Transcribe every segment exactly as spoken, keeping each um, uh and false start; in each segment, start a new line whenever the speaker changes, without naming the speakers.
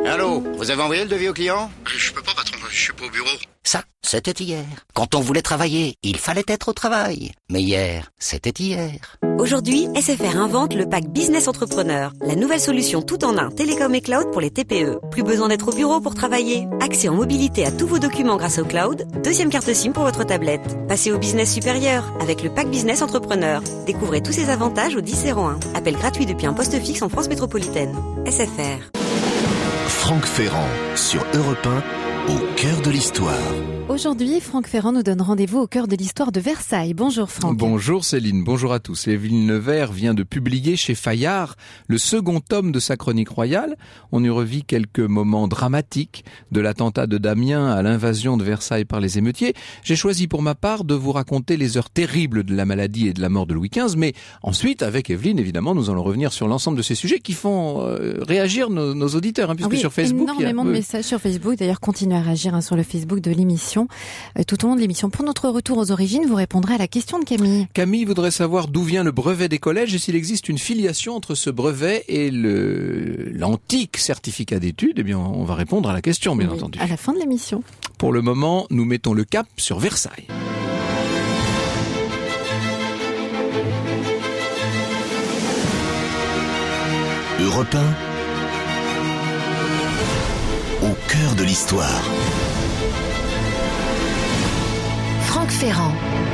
Allô, vous avez envoyé le devis au client ?
Je peux pas, patron, je suis pas au bureau.
Ça, c'était hier. Quand on voulait travailler, il fallait être au travail. Mais hier, c'était hier.
Aujourd'hui, S F R invente le pack Business Entrepreneur, la nouvelle solution tout en un télécom et cloud pour les T P E. Plus besoin d'être au bureau pour travailler. Accès en mobilité à tous vos documents grâce au cloud. Deuxième carte SIM pour votre tablette. Passez au business supérieur avec le pack Business Entrepreneur. Découvrez tous ses avantages au dix zéro un. Appel gratuit depuis un poste fixe en France métropolitaine. S F R.
Franck Ferrand sur Europe un, au cœur de l'histoire.
Aujourd'hui, Franck Ferrand nous donne rendez-vous au cœur de l'histoire de Versailles. Bonjour Franck.
Bonjour Céline, bonjour à tous. Evelyne Levert vient de publier chez Fayard le second tome de sa chronique royale. On y revit quelques moments dramatiques, de l'attentat de Damiens à l'invasion de Versailles par les émeutiers. J'ai choisi pour ma part de vous raconter les heures terribles de la maladie et de la mort de Louis quinze, mais ensuite, avec Evelyne, évidemment, nous allons revenir sur l'ensemble de ces sujets qui font euh, réagir nos, nos auditeurs, hein, puisque
ah oui,
sur Facebook...
énormément
il y a...
de messages sur Facebook. D'ailleurs, continuez à réagir hein, sur le Facebook de l'émission. Tout au long de l'émission. Pour notre retour aux origines, vous répondrez à la question de Camille.
Camille voudrait savoir d'où vient le brevet des collèges et s'il existe une filiation entre ce brevet et le l'antique certificat d'études. Eh bien, on va répondre à la question, bien
oui,
entendu.
À la fin de l'émission.
Pour le moment, nous mettons le cap sur Versailles.
Europe un, au cœur de l'histoire.
Franck Ferrand.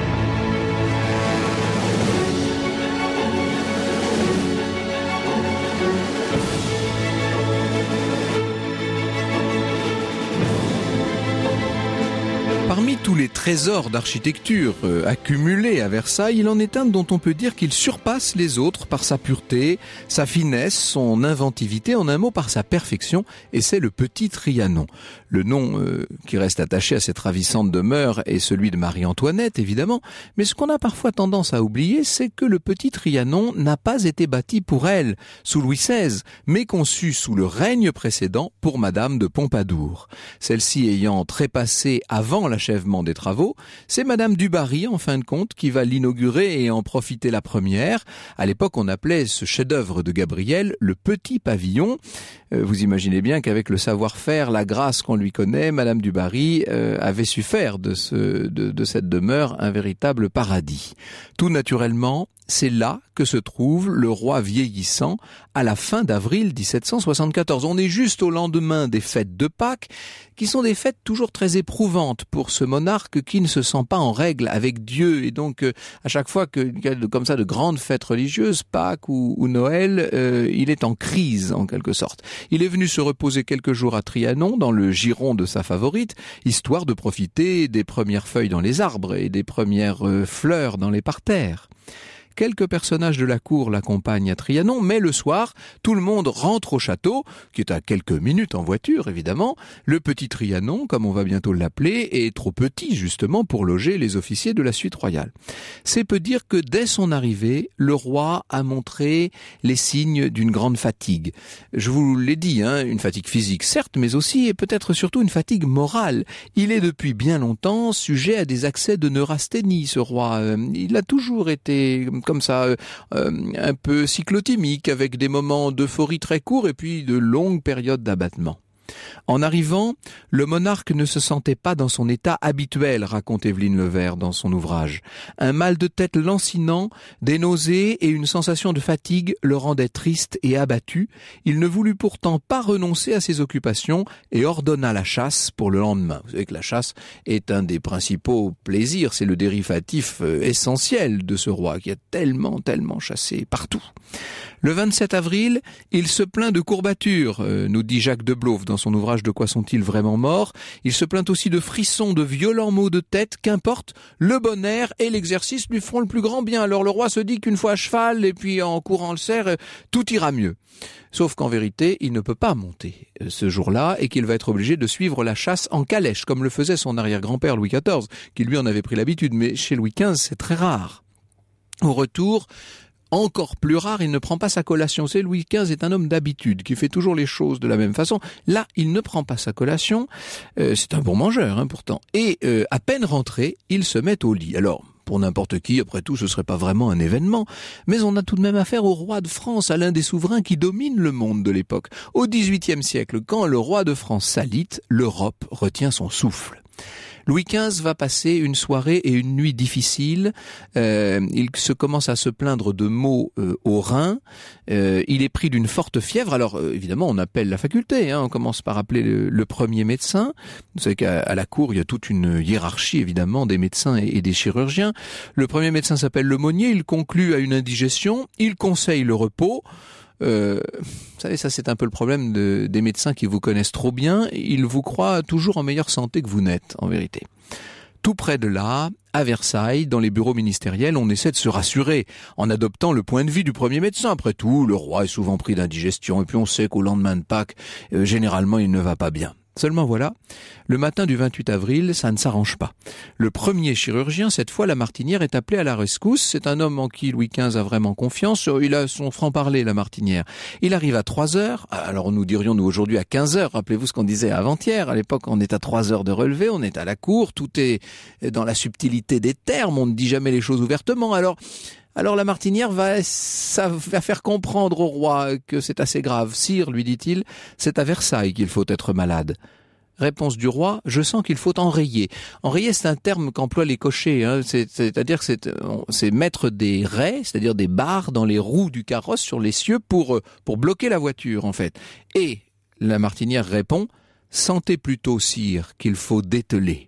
Parmi tous les trésors d'architecture euh, accumulés à Versailles, il en est un dont on peut dire qu'il surpasse les autres par sa pureté, sa finesse, son inventivité, en un mot par sa perfection, et c'est le Petit Trianon. Le nom euh, qui reste attaché à cette ravissante demeure est celui de Marie-Antoinette, évidemment, mais ce qu'on a parfois tendance à oublier, c'est que le Petit Trianon n'a pas été bâti pour elle, sous Louis seize, mais conçu sous le règne précédent pour Madame de Pompadour. Celle-ci ayant trépassé avant l'achèvement des travaux, c'est Madame du Barry, en fin de compte, qui va l'inaugurer et en profiter la première. À l'époque, on appelait ce chef-d'œuvre de Gabriel le Petit Pavillon. Euh, vous imaginez bien qu'avec le savoir-faire, la grâce qu'on lui connaît, Madame du Barry euh, avait su faire de, ce, de, de cette demeure un véritable paradis. Tout naturellement, c'est là que se trouve le roi vieillissant à la fin d'avril dix-sept cent soixante-quatorze. On est juste au lendemain des fêtes de Pâques, qui sont des fêtes toujours très éprouvantes pour ce monarque qui ne se sent pas en règle avec Dieu. Et donc, euh, à chaque fois qu'il y a de, comme ça de grandes fêtes religieuses, Pâques ou, ou Noël, euh, il est en crise en quelque sorte. Il est venu se reposer quelques jours à Trianon, dans le giron de sa favorite, histoire de profiter des premières feuilles dans les arbres et des premières euh, fleurs dans les parterres. Quelques personnages de la cour l'accompagnent à Trianon, mais le soir, tout le monde rentre au château, qui est à quelques minutes en voiture, évidemment. Le petit Trianon, comme on va bientôt l'appeler, est trop petit, justement, pour loger les officiers de la suite royale. C'est peu dire que, dès son arrivée, le roi a montré les signes d'une grande fatigue. Je vous l'ai dit, hein, une fatigue physique, certes, mais aussi, et peut-être surtout, une fatigue morale. Il est depuis bien longtemps sujet à des accès de neurasthénie, ce roi. Il a toujours été comme ça, euh, un peu cyclotimique, avec des moments d'euphorie très courts et puis de longues périodes d'abattement. En arrivant, le monarque ne se sentait pas dans son état habituel, raconte Evelyne Levert dans son ouvrage. Un mal de tête lancinant, des nausées et une sensation de fatigue le rendaient triste et abattu. Il ne voulut pourtant pas renoncer à ses occupations et ordonna la chasse pour le lendemain. Vous savez que la chasse est un des principaux plaisirs, c'est le dérivatif essentiel de ce roi qui a tellement, tellement chassé partout. Le vingt-sept avril, il se plaint de courbatures, euh, nous dit Jacques de Blauve dans son ouvrage De quoi sont-ils vraiment morts. Il se plaint aussi de frissons, de violents maux de tête, qu'importe, le bon air et l'exercice lui feront le plus grand bien. Alors le roi se dit qu'une fois à cheval et puis en courant le cerf, tout ira mieux. Sauf qu'en vérité, il ne peut pas monter ce jour-là et qu'il va être obligé de suivre la chasse en calèche, comme le faisait son arrière-grand-père Louis quatorze, qui lui en avait pris l'habitude, mais chez Louis quinze, c'est très rare. Au retour, encore plus rare, il ne prend pas sa collation. C'est Louis quinze est un homme d'habitude, qui fait toujours les choses de la même façon. Là, il ne prend pas sa collation. Euh, c'est un bon mangeur, hein, pourtant. Et euh, à peine rentré, il se met au lit. Alors, pour n'importe qui, après tout, ce serait pas vraiment un événement. Mais on a tout de même affaire au roi de France, à l'un des souverains qui domine le monde de l'époque. Au dix-huitième siècle, quand le roi de France s'alite, l'Europe retient son souffle. Louis quinze va passer une soirée et une nuit difficiles. Euh, il se commence à se plaindre de maux euh, au rein. Euh, il est pris d'une forte fièvre. Alors euh, évidemment, on appelle la faculté. Hein. On commence par appeler le, le premier médecin. Vous savez qu'à à la cour, il y a toute une hiérarchie évidemment des médecins et, et des chirurgiens. Le premier médecin s'appelle l'aumônier. Il conclut à une indigestion. Il conseille le repos. Euh, vous savez, ça c'est un peu le problème de, des médecins qui vous connaissent trop bien. Ils vous croient toujours en meilleure santé que vous n'êtes, en vérité. Tout près de là, à Versailles, dans les bureaux ministériels, on essaie de se rassurer en adoptant le point de vue du premier médecin. Après tout, le roi est souvent pris d'indigestion et puis on sait qu'au lendemain de Pâques, euh, généralement il ne va pas bien. Seulement voilà, le matin du vingt-huit avril, ça ne s'arrange pas. Le premier chirurgien, cette fois Lamartinière, est appelé à la rescousse. C'est un homme en qui Louis quinze a vraiment confiance. Il a son franc-parler, Lamartinière. Il arrive à trois heures. Alors nous dirions, nous, aujourd'hui à quinze heures. Rappelez-vous ce qu'on disait avant-hier. À l'époque, on est à trois heures de relevé, on est à la cour. Tout est dans la subtilité des termes. On ne dit jamais les choses ouvertement. Alors... Alors Lamartinière va, ça va faire comprendre au roi que c'est assez grave. Sire, lui dit-il, c'est à Versailles qu'il faut être malade. Réponse du roi, je sens qu'il faut enrayer. Enrayer, c'est un terme qu'emploient les cochers, hein. C'est, c'est-à-dire que c'est, c'est mettre des raies, c'est-à-dire des barres dans les roues du carrosse sur l'essieu pour, pour bloquer la voiture, en fait. Et Lamartinière répond, sentez plutôt, sire, qu'il faut dételer.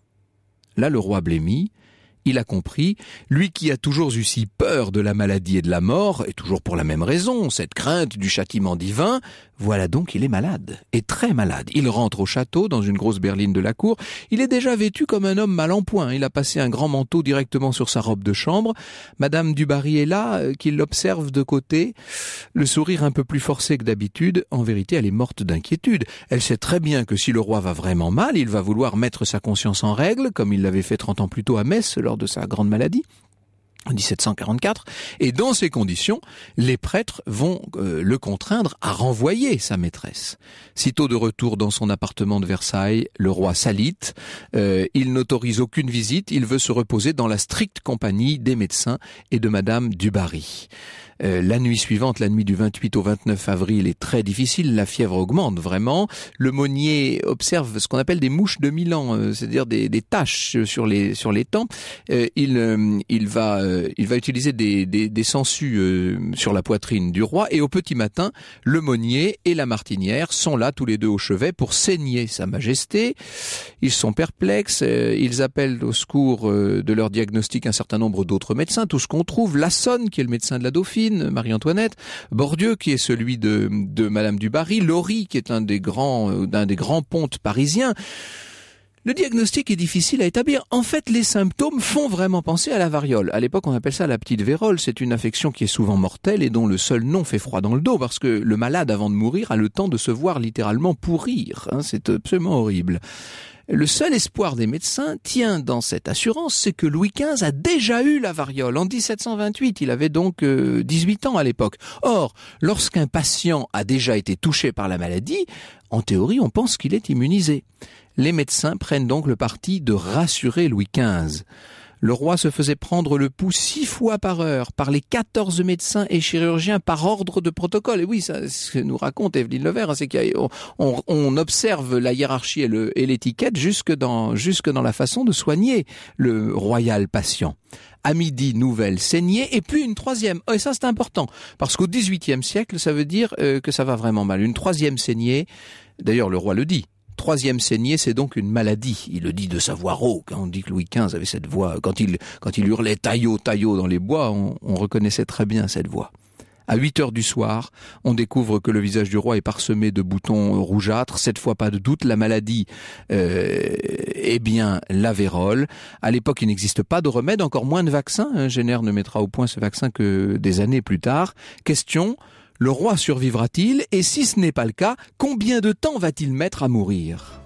Là, le roi blêmit. Il a compris, lui qui a toujours eu si peur de la maladie et de la mort, et toujours pour la même raison, cette crainte du châtiment divin, voilà donc qu'il est malade, et très malade. Il rentre au château, dans une grosse berline de la cour. Il est déjà vêtu comme un homme mal en point. Il a passé un grand manteau directement sur sa robe de chambre. Madame du Barry est là, euh, qui l'observe de côté, le sourire un peu plus forcé que d'habitude. En vérité, elle est morte d'inquiétude. Elle sait très bien que si le roi va vraiment mal, il va vouloir mettre sa conscience en règle, comme il l'avait fait trente ans plus tôt à Metz, lors de sa grande maladie. En dix-sept cent quarante-quatre, et dans ces conditions, les prêtres vont euh, le contraindre à renvoyer sa maîtresse. Sitôt de retour dans son appartement de Versailles, le roi s'alite, euh, il n'autorise aucune visite, il veut se reposer dans la stricte compagnie des médecins et de Madame du Barry. Euh, la nuit suivante, la nuit du vingt-huit au vingt-neuf avril, est très difficile. La fièvre augmente vraiment. Le Monnier observe ce qu'on appelle des mouches de Milan, euh, c'est-à-dire des, des taches sur les sur les tempes. Euh, il euh, il va euh, il va utiliser des des, des sangsues euh, sur la poitrine du roi. Et au petit matin, le Monnier et Lamartinière sont là tous les deux au chevet pour saigner Sa Majesté. Ils sont perplexes. Euh, ils appellent au secours euh, de leur diagnostic un certain nombre d'autres médecins. Tout ce qu'on trouve, Lassonne, qui est le médecin de la Dauphine, Marie-Antoinette, Bordieu qui est celui de, de Madame du Barry, Laurie qui est un des grands, euh, d'un des grands pontes parisiens. Le diagnostic est difficile à établir. En fait, les symptômes font vraiment penser à la variole. À l'époque, on appelle ça la petite vérole. C'est une infection qui est souvent mortelle et dont le seul nom fait froid dans le dos parce que le malade, avant de mourir, a le temps de se voir littéralement pourrir. Hein, c'est absolument horrible. Le seul espoir des médecins tient dans cette assurance, c'est que Louis quinze a déjà eu la variole. En dix-sept cent vingt-huit, il avait donc euh, dix-huit ans à l'époque. Or, lorsqu'un patient a déjà été touché par la maladie, en théorie, on pense qu'il est immunisé. Les médecins prennent donc le parti de rassurer Louis quinze. Le roi se faisait prendre le pouls six fois par heure par les quatorze médecins et chirurgiens par ordre de protocole. Et oui, ça, ce que nous raconte Evelyne Levert, hein, c'est qu'on on, on observe la hiérarchie et, le, et l'étiquette jusque dans, jusque dans la façon de soigner le royal patient. À midi, nouvelle saignée, et puis une troisième. Oh, et ça, c'est important, parce qu'au dix-huitième siècle, ça veut dire euh, que ça va vraiment mal. Une troisième saignée, d'ailleurs, le roi le dit. Troisième saignée, c'est donc une maladie. Il le dit de sa voix rauque. On dit que Louis quinze avait cette voix. Quand il, quand il hurlait taillot, taillot dans les bois, on, on reconnaissait très bien cette voix. À huit heures du soir, on découvre que le visage du roi est parsemé de boutons rougeâtres. Cette fois, pas de doute, la maladie euh, est bien la vérole. À l'époque, il n'existe pas de remède, encore moins de vaccin. Hein. Jenner ne mettra au point ce vaccin que des années plus tard. Question: le roi survivra-t-il? Et si ce n'est pas le cas, combien de temps va-t-il mettre à mourir?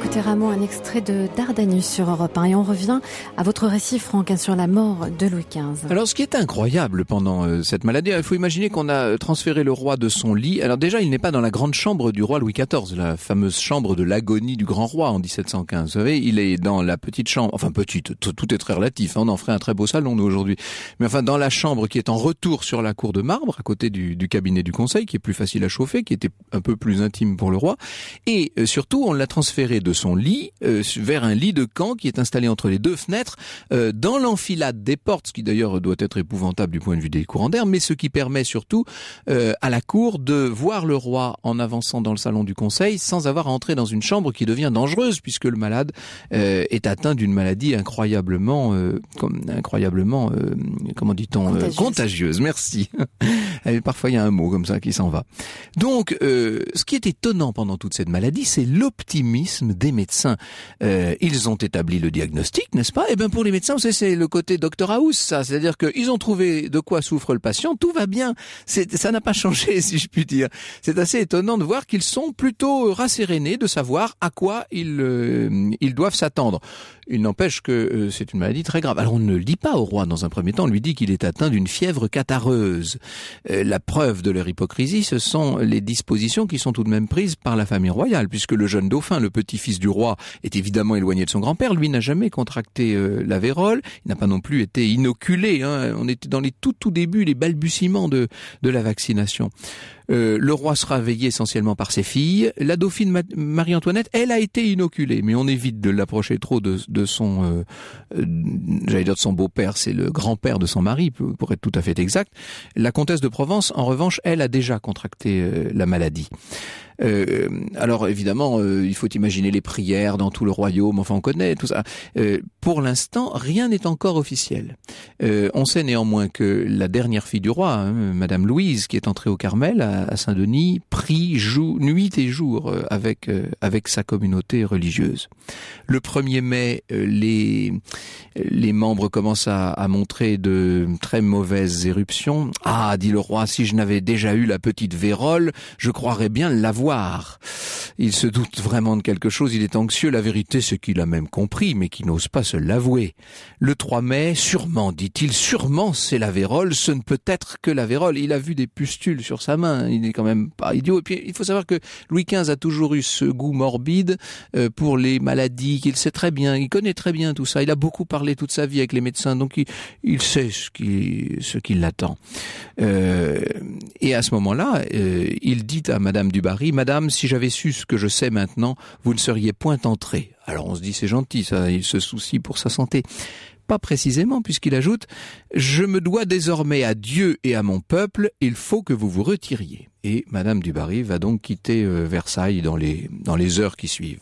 écouter Rameau, un extrait de Dardanus sur Europe un. Et on revient à votre récit, Franck, hein, sur la mort de Louis quinze.
Alors, ce qui est incroyable pendant euh, cette maladie, il faut imaginer qu'on a transféré le roi de son lit. Alors déjà, il n'est pas dans la grande chambre du roi Louis quatorze, la fameuse chambre de l'agonie du grand roi en dix-sept cent quinze. Vous savez, il est dans la petite chambre, enfin petite, tout, tout est très relatif, hein, on en ferait un très beau salon, nous, aujourd'hui. Mais enfin, dans la chambre qui est en retour sur la cour de marbre, à côté du, du cabinet du conseil, qui est plus facile à chauffer, qui était un peu plus intime pour le roi. Et euh, surtout, on l'a transféré de son lit euh, vers un lit de camp qui est installé entre les deux fenêtres, euh, dans l'enfilade des portes, ce qui d'ailleurs doit être épouvantable du point de vue des courants d'air, mais ce qui permet surtout euh, à la cour de voir le roi en avançant dans le salon du conseil sans avoir à entrer dans une chambre qui devient dangereuse, puisque le malade euh, est atteint d'une maladie incroyablement, euh, comme, incroyablement, euh, comment dit-on, contagieuse. Euh, contagieuse. Merci. Et parfois il y a un mot comme ça qui s'en va. Donc, euh, ce qui est étonnant pendant toute cette maladie, c'est l'optimisme des médecins. Euh, ils ont établi le diagnostic, n'est-ce pas? Eh bien, pour les médecins, vous savez, c'est le côté docteur House, ça. C'est-à-dire qu'ils ont trouvé de quoi souffre le patient, tout va bien. C'est, ça n'a pas changé, si je puis dire. C'est assez étonnant de voir qu'ils sont plutôt rassérénés de savoir à quoi ils, euh, ils doivent s'attendre. Il n'empêche que euh, c'est une maladie très grave. Alors, on ne le dit pas au roi dans un premier temps, on lui dit qu'il est atteint d'une fièvre catareuse. Euh, la preuve de leur hypocrisie, ce sont les dispositions qui sont tout de même prises par la famille royale, puisque le jeune dauphin, le petit-fils du roi, est évidemment éloigné de son grand-père. Lui n'a jamais contracté euh, la vérole. Il n'a pas non plus été inoculé. Hein. On était dans les tout tout débuts, les balbutiements de, de la vaccination. Euh, le roi sera veillé essentiellement par ses filles. La dauphine Ma- Marie-Antoinette, elle a été inoculée, mais on évite de l'approcher trop de, de son, euh, euh, j'allais dire de son beau-père, c'est le grand-père de son mari, pour être tout à fait exact. La comtesse de Provence, en revanche, elle a déjà contracté euh, la maladie. Euh, alors évidemment, euh, il faut imaginer les prières dans tout le royaume, enfin on connaît tout ça. Euh, pour l'instant, rien n'est encore officiel. Euh, on sait néanmoins que la dernière fille du roi, hein, Madame Louise, qui est entrée au Carmel à, à Saint-Denis, prie jour, nuit et jour euh, avec euh, avec sa communauté religieuse. Le premier mai, euh, les les membres commencent à, à montrer de très mauvaises éruptions. Ah, dit le roi, si je n'avais déjà eu la petite vérole, je croirais bien l'avoir. Il se doute vraiment de quelque chose, il est anxieux, la vérité c'est qu'il a même compris, mais qu'il n'ose pas se l'avouer. Le trois mai, sûrement, dit-il, sûrement c'est la vérole, ce ne peut être que la vérole. Il a vu des pustules sur sa main, il n'est quand même pas idiot. Et puis il faut savoir que Louis quinze a toujours eu ce goût morbide euh, pour les maladies, qu'il sait très bien, il connaît très bien tout ça, il a beaucoup parlé toute sa vie avec les médecins, donc il, il sait ce qui, ce qui l'attend. Euh, et à ce moment-là, euh, il dit à Madame du Barry, Madame, si j'avais su ce que je sais maintenant, vous ne seriez point entrée. Alors on se dit, c'est gentil, ça, il se soucie pour sa santé. Pas précisément, puisqu'il ajoute, je me dois désormais à Dieu et à mon peuple, il faut que vous vous retiriez. Et Madame du Barry va donc quitter euh, Versailles dans les, dans les heures qui suivent.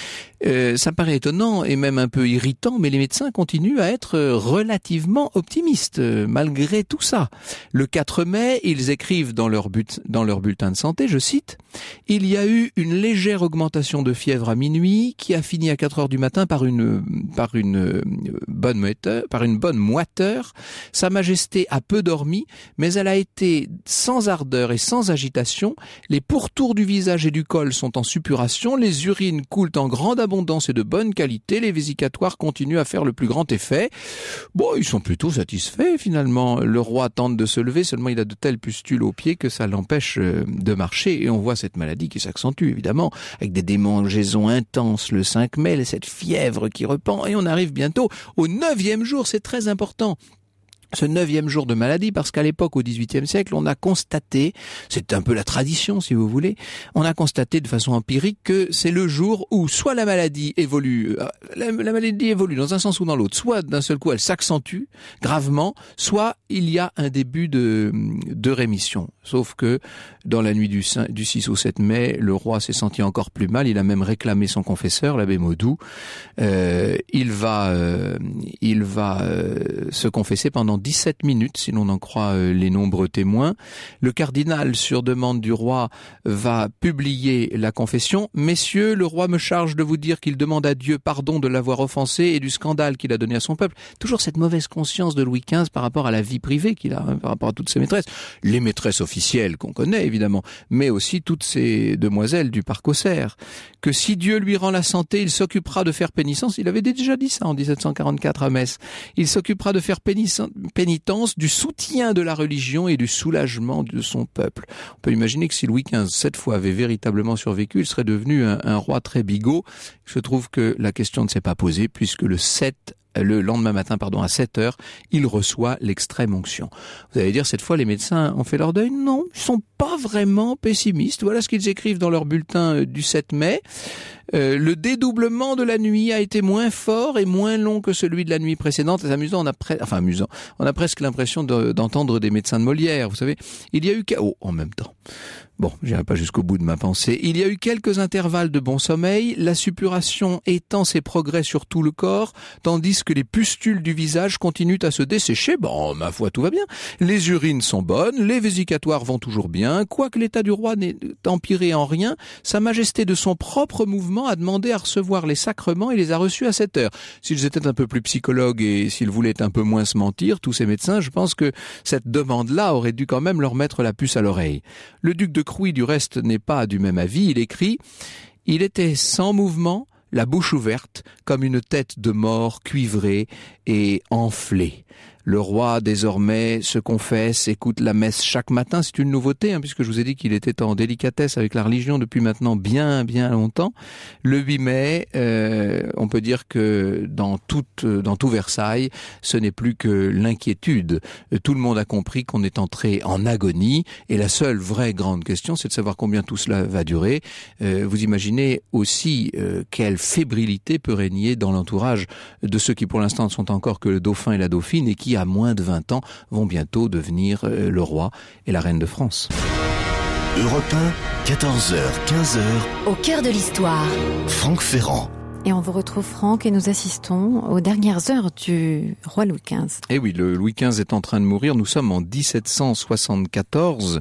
Euh, ça paraît étonnant et même un peu irritant, mais les médecins continuent à être relativement optimistes euh, malgré tout ça. Le quatre mai, ils écrivent dans leur, but, dans leur bulletin de santé, je cite, « Il y a eu une légère augmentation de fièvre à minuit qui a fini à quatre heures du matin par une, par une, bonne, moiteur, par une bonne moiteur. Sa Majesté a peu dormi, mais elle a été sans ardeur et sans agitation. Les pourtours du visage et du col sont en suppuration, les urines coulent en grande abondance et de bonne qualité, les vésicatoires continuent à faire le plus grand effet. » Bon, ils sont plutôt satisfaits finalement. Le roi tente de se lever, seulement il a de telles pustules aux pieds que ça l'empêche de marcher. Et on voit cette maladie qui s'accentue évidemment, avec des démangeaisons intenses le cinq mai, cette fièvre qui repend. Et on arrive bientôt au neuvième jour, c'est très important. Ce neuvième jour de maladie, parce qu'à l'époque, au dix-huitième siècle, on a constaté, c'est un peu la tradition si vous voulez, on a constaté de façon empirique que c'est le jour où soit la maladie évolue, la, la maladie évolue dans un sens ou dans l'autre, soit d'un seul coup elle s'accentue gravement, soit il y a un début de, de rémission. Sauf que dans la nuit du, cinq, du six au sept mai, le roi s'est senti encore plus mal, il a même réclamé son confesseur, l'abbé Maudou. Euh, il va, euh, il va euh, se confesser pendant en dix-sept minutes, si l'on en croit euh, les nombreux témoins. Le cardinal, sur demande du roi, va publier la confession. « Messieurs, le roi me charge de vous dire qu'il demande à Dieu pardon de l'avoir offensé et du scandale qu'il a donné à son peuple. » Toujours cette mauvaise conscience de Louis quinze par rapport à la vie privée qu'il a, hein, par rapport à toutes ses maîtresses. Les maîtresses officielles qu'on connaît, évidemment, mais aussi toutes ces demoiselles du parc Auxerre. Que si Dieu lui rend la santé, il s'occupera de faire pénitence. Il avait déjà dit ça en dix-sept cent quarante-quatre à Metz. Il s'occupera de faire pénitence du soutien de la religion et du soulagement de son peuple. On peut imaginer que si Louis quinze, cette fois, avait véritablement survécu, il serait devenu un, un roi très bigot. Il se trouve que la question ne s'est pas posée puisque le sept Le lendemain matin, pardon, à sept heures, il reçoit l'extrême onction. Vous allez dire, cette fois, les médecins ont fait leur deuil? Non, ils sont pas vraiment pessimistes. Voilà ce qu'ils écrivent dans leur bulletin du sept mai. Euh, le dédoublement de la nuit a été moins fort et moins long que celui de la nuit précédente. C'est amusant, on a presque, enfin amusant, on a presque l'impression de, d'entendre des médecins de Molière. Vous savez, il y a eu, oh, en même temps. Bon, j'irai pas jusqu'au bout de ma pensée. Il y a eu quelques intervalles de bon sommeil, la suppuration étend ses progrès sur tout le corps, tandis que les pustules du visage continuent à se dessécher. Bon, ma foi, tout va bien. Les urines sont bonnes, les vésicatoires vont toujours bien. Quoique l'état du roi n'ait empiré en rien, Sa Majesté de son propre mouvement a demandé à recevoir les sacrements et les a reçus à cette heure. S'ils étaient un peu plus psychologues et s'ils voulaient un peu moins se mentir, tous ces médecins, je pense que cette demande-là aurait dû quand même leur mettre la puce à l'oreille. Le duc de Crouy, du reste, n'est pas du même avis. Il écrit « Il était sans mouvement, la bouche ouverte, comme une tête de mort cuivrée et enflée. » Le roi, désormais, se confesse, écoute la messe chaque matin. C'est une nouveauté, hein, puisque je vous ai dit qu'il était en délicatesse avec la religion depuis maintenant bien, bien longtemps. Le huit mai, euh, on peut dire que dans tout, dans tout Versailles, ce n'est plus que l'inquiétude. Tout le monde a compris qu'on est entré en agonie. Et la seule vraie grande question, c'est de savoir combien tout cela va durer. Euh, vous imaginez aussi euh, quelle fébrilité peut régner dans l'entourage de ceux qui, pour l'instant, ne sont encore que le dauphin et la dauphine et qui, à moins de vingt ans, vont bientôt devenir euh, le roi et la reine de France.
Europe un, quatorze heures, quinze heures.
Au cœur de l'histoire.
Franck Ferrand.
Et on vous retrouve, Franck, et nous assistons aux dernières heures du roi Louis quinze.
Eh oui, le Louis quinze est en train de mourir. Nous sommes en dix-sept cent soixante-quatorze.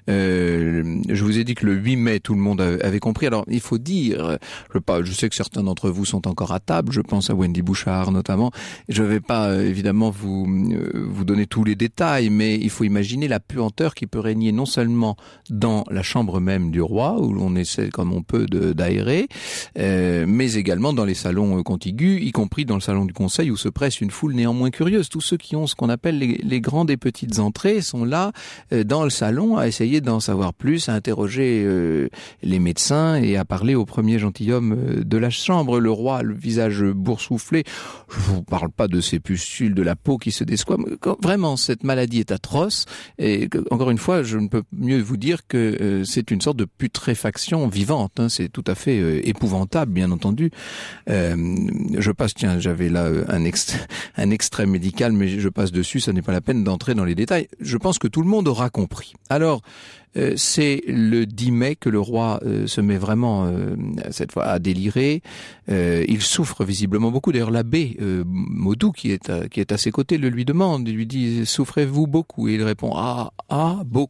Euh, je vous ai dit que le huit mai, tout le monde avait compris. Alors, il faut dire, je, pas, je sais que certains d'entre vous sont encore à table. Je pense à Wendy Bouchard, notamment. Je ne vais pas, évidemment, vous, vous donner tous les détails, mais il faut imaginer la puanteur qui peut régner non seulement dans la chambre même du roi, où l'on essaie comme on peut de, d'aérer, euh, mais également dans les salons contigus, y compris dans le salon du conseil où se presse une foule néanmoins curieuse. Tous ceux qui ont ce qu'on appelle les, les grandes et petites entrées sont là euh, dans le salon à essayer d'en savoir plus, à interroger euh, les médecins et à parler au premier gentilhomme euh, de la chambre. Le roi, le visage boursouflé, je vous parle pas de ces pustules de la peau qui se desquament. Vraiment, cette maladie est atroce et que, encore une fois, je ne peux mieux vous dire que euh, c'est une sorte de putréfaction vivante. Hein. C'est tout à fait euh, épouvantable, bien entendu. Euh, je passe, tiens, j'avais là un, ext- un extrait médical, mais je passe dessus, ça n'est pas la peine d'entrer dans les détails. Je pense que tout le monde aura compris. Alors, euh, c'est le dix mai que le roi euh, se met vraiment, euh, cette fois, à délirer. Euh, il souffre visiblement beaucoup. D'ailleurs, l'abbé euh, Maudou, qui est, à, qui est à ses côtés, le lui demande. Il lui dit « Souffrez-vous beaucoup ?» Et il répond « Ah, ah, beaucoup ».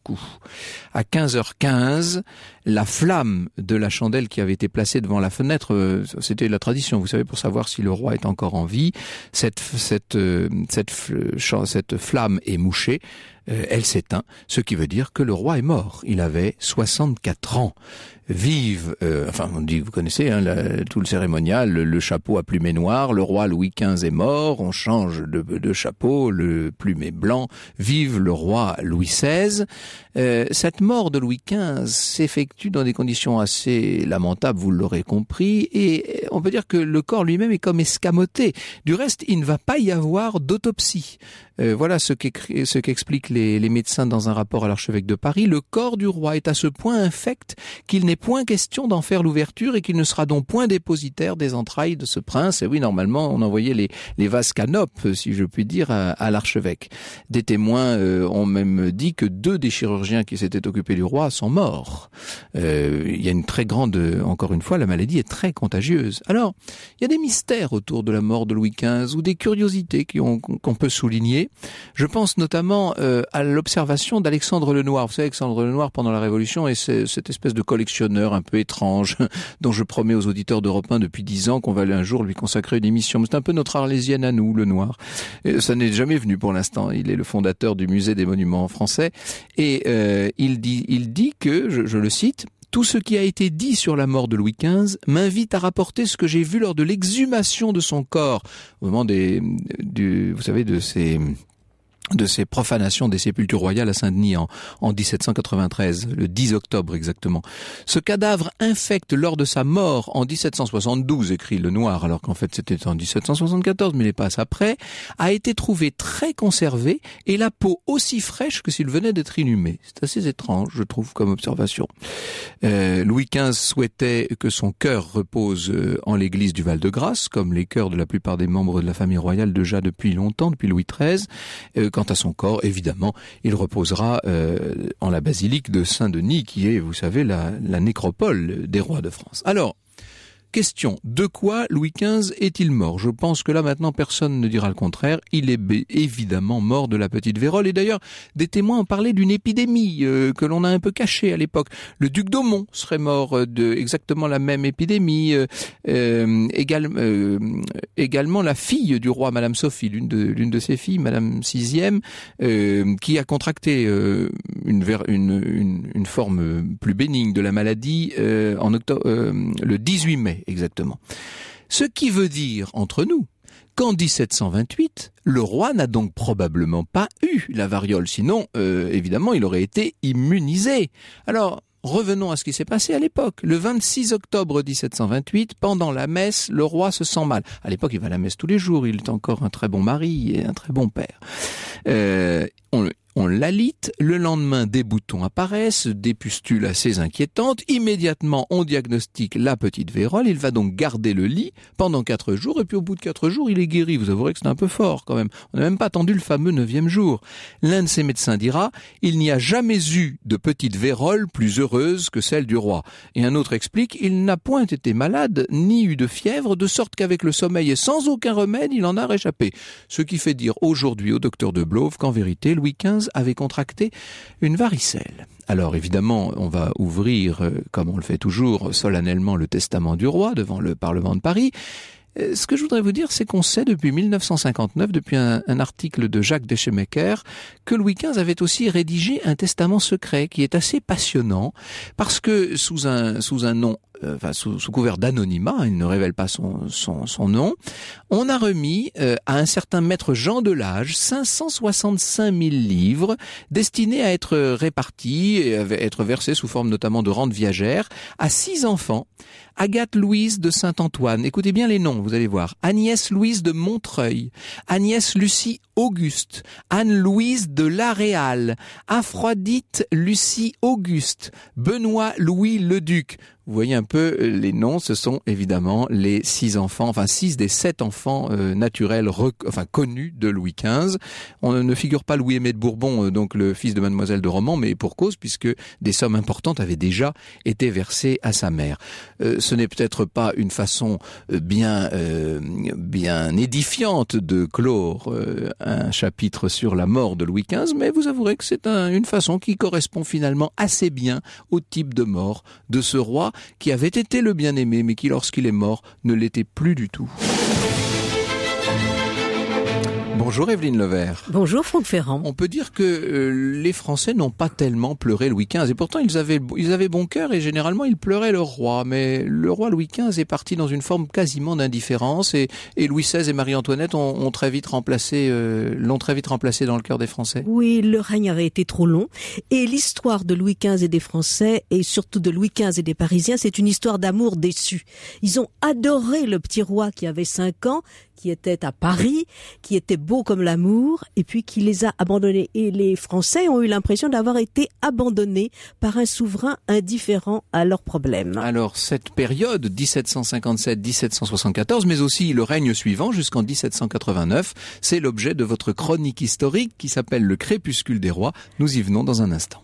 À quinze heures quinze, la flamme de la chandelle qui avait été placée devant la fenêtre, euh, c'était la tradition, vous savez, pour savoir si le roi est encore en vie. Cette, cette, euh, cette, cette flamme est mouchée. Euh, elle s'éteint, ce qui veut dire que le roi est mort. Il avait soixante-quatre ans. Vive, euh, enfin on dit, vous connaissez hein, la, tout le cérémonial, le, le chapeau à plumet noir, le roi Louis quinze est mort, on change de, de chapeau, le plumet blanc, vive le roi Louis seize. Euh, cette mort de Louis quinze s'effectue dans des conditions assez lamentables, vous l'aurez compris, et on peut dire que le corps lui-même est comme escamoté. Du reste, il ne va pas y avoir d'autopsie. Euh, voilà ce, ce qu'expliquent les, les médecins dans un rapport à l'archevêque de Paris. Le corps du roi est à ce point infect qu'il n'est n'est point question d'en faire l'ouverture et qu'il ne sera donc point dépositaire des entrailles de ce prince. Et oui, normalement, on envoyait les, les vases canopes, si je puis dire, à, à l'archevêque. Des témoins euh, ont même dit que deux des chirurgiens qui s'étaient occupés du roi sont morts. Euh, il y a une très grande, encore une fois, la maladie est très contagieuse. Alors, il y a des mystères autour de la mort de Louis quinze ou des curiosités qui ont, qu'on peut souligner. Je pense notamment euh, à l'observation d'Alexandre Lenoir. Vous savez, Alexandre Lenoir, pendant la Révolution, est cette espèce de collectionneur un peu étrange dont je promets aux auditeurs d'Europe un depuis dix ans qu'on va un jour lui consacrer une émission. C'est un peu notre Arlésienne à nous, Lenoir. Et ça n'est jamais venu pour l'instant. Il est le fondateur du musée des monuments français et euh, il dit, il dit que, je, je le cite, « Tout ce qui a été dit sur la mort de Louis quinze m'invite à rapporter ce que j'ai vu lors de l'exhumation de son corps, au moment des, du, vous savez, de ces... de ces profanations des sépultures royales à Saint-Denis en, en dix-sept cent quatre-vingt-treize, le dix octobre exactement. Ce cadavre infect lors de sa mort en dix-sept cent soixante-douze, écrit Lenoir, alors qu'en fait c'était en dix-sept cent soixante-quatorze, mais les passe après, a été trouvé très conservé et la peau aussi fraîche que s'il venait d'être inhumé. C'est assez étrange, je trouve, comme observation. Euh, Louis quinze souhaitait que son cœur repose en l'église du Val-de-Grâce, comme les cœurs de la plupart des membres de la famille royale déjà depuis longtemps, depuis Louis treize. Euh, Quant à son corps, évidemment, il reposera euh, en la basilique de Saint-Denis, qui est, vous savez, la, la nécropole des rois de France. Alors, question, de quoi Louis quinze est-il mort? Je pense que là maintenant personne ne dira le contraire. Il est b- évidemment mort de la petite vérole. Et d'ailleurs, des témoins ont parlé d'une épidémie euh, que l'on a un peu cachée à l'époque. Le duc d'Aumont serait mort de exactement la même épidémie. Euh, euh, égal, euh, également la fille du roi, Madame Sophie, l'une de, l'une de ses filles, Madame Sixième, euh, qui a contracté euh, une, une, une, une forme plus bénigne de la maladie euh, en octobre, euh, le dix-huit mai. Exactement. Ce qui veut dire, entre nous, qu'en dix-sept cent vingt-huit, le roi n'a donc probablement pas eu la variole. Sinon, euh, évidemment, il aurait été immunisé. Alors, revenons à ce qui s'est passé à l'époque. Le vingt-six octobre dix-sept cent vingt-huit, pendant la messe, le roi se sent mal. À l'époque, il va à la messe tous les jours. Il est encore un très bon mari et un très bon père. Euh, on On l'alite, le lendemain des boutons apparaissent, des pustules assez inquiétantes, immédiatement on diagnostique la petite vérole, il va donc garder le lit pendant quatre jours, et puis au bout de quatre jours il est guéri. Vous avouerez que c'est un peu fort quand même, on n'a même pas attendu le fameux neuvième jour. L'un de ses médecins dira, il n'y a jamais eu de petite vérole plus heureuse que celle du roi. Et un autre explique, il n'a point été malade, ni eu de fièvre, de sorte qu'avec le sommeil et sans aucun remède, il en a réchappé. Ce qui fait dire aujourd'hui au docteur de Blove qu'en vérité, Louis quinze avait contracté une varicelle. Alors évidemment, on va ouvrir, comme on le fait toujours, solennellement le testament du roi devant le Parlement de Paris. Ce que je voudrais vous dire, c'est qu'on sait depuis mille neuf cent cinquante-neuf, depuis un, un article de Jacques Deschemaeker, que Louis quinze avait aussi rédigé un testament secret qui est assez passionnant, parce que sous un, sous un nom, euh, enfin sous, sous couvert d'anonymat, il ne révèle pas son, son, son nom, on a remis euh, à un certain maître Jean Delage cinq cent soixante-cinq mille livres destinés à être répartis et à être versés sous forme notamment de rente viagère à six enfants. Agathe Louise de Saint-Antoine, écoutez bien les noms, vous allez voir. Agnès Louise de Montreuil, Agnès Lucie Auguste, Anne-Louise de La Réal, Aphrodite Lucie Auguste, Benoît Louis Leduc. Vous voyez un peu les noms, ce sont évidemment les six enfants, enfin six des sept enfants euh, naturels, rec- enfin connus de Louis quinze. On ne figure pas Louis-Aimé de Bourbon, euh, donc le fils de Mademoiselle de Romans, mais pour cause, puisque des sommes importantes avaient déjà été versées à sa mère. Euh, ce n'est peut-être pas une façon bien, euh, bien édifiante de clore euh, un chapitre sur la mort de Louis quinze, mais vous avouerez que c'est un, une façon qui correspond finalement assez bien au type de mort de ce roi qui avait été le bien-aimé, mais qui, lorsqu'il est mort, ne l'était plus du tout. Bonjour Evelyne Levert.
Bonjour Franck Ferrand.
On peut dire que euh, les Français n'ont pas tellement pleuré Louis quinze, et pourtant ils avaient, ils avaient bon cœur, et généralement ils pleuraient leur roi, mais le roi Louis quinze est parti dans une forme quasiment d'indifférence, et, et Louis seize et Marie-Antoinette ont, ont très vite remplacé, euh, l'ont très vite remplacé dans le cœur des Français.
Oui, le règne avait été trop long, et l'histoire de Louis quinze et des Français, et surtout de Louis quinze et des Parisiens, c'est une histoire d'amour déçu. Ils ont adoré le petit roi qui avait cinq ans, qui était à Paris, qui était beau beau comme l'amour, et puis qui les a abandonnés. Et les Français ont eu l'impression d'avoir été abandonnés par un souverain indifférent à leurs problèmes.
Alors, cette période, dix-sept cent cinquante-sept à dix-sept cent soixante-quatorze, mais aussi le règne suivant jusqu'en dix-sept cent quatre-vingt-neuf, c'est l'objet de votre chronique historique qui s'appelle Le Crépuscule des rois. Nous y venons dans un instant.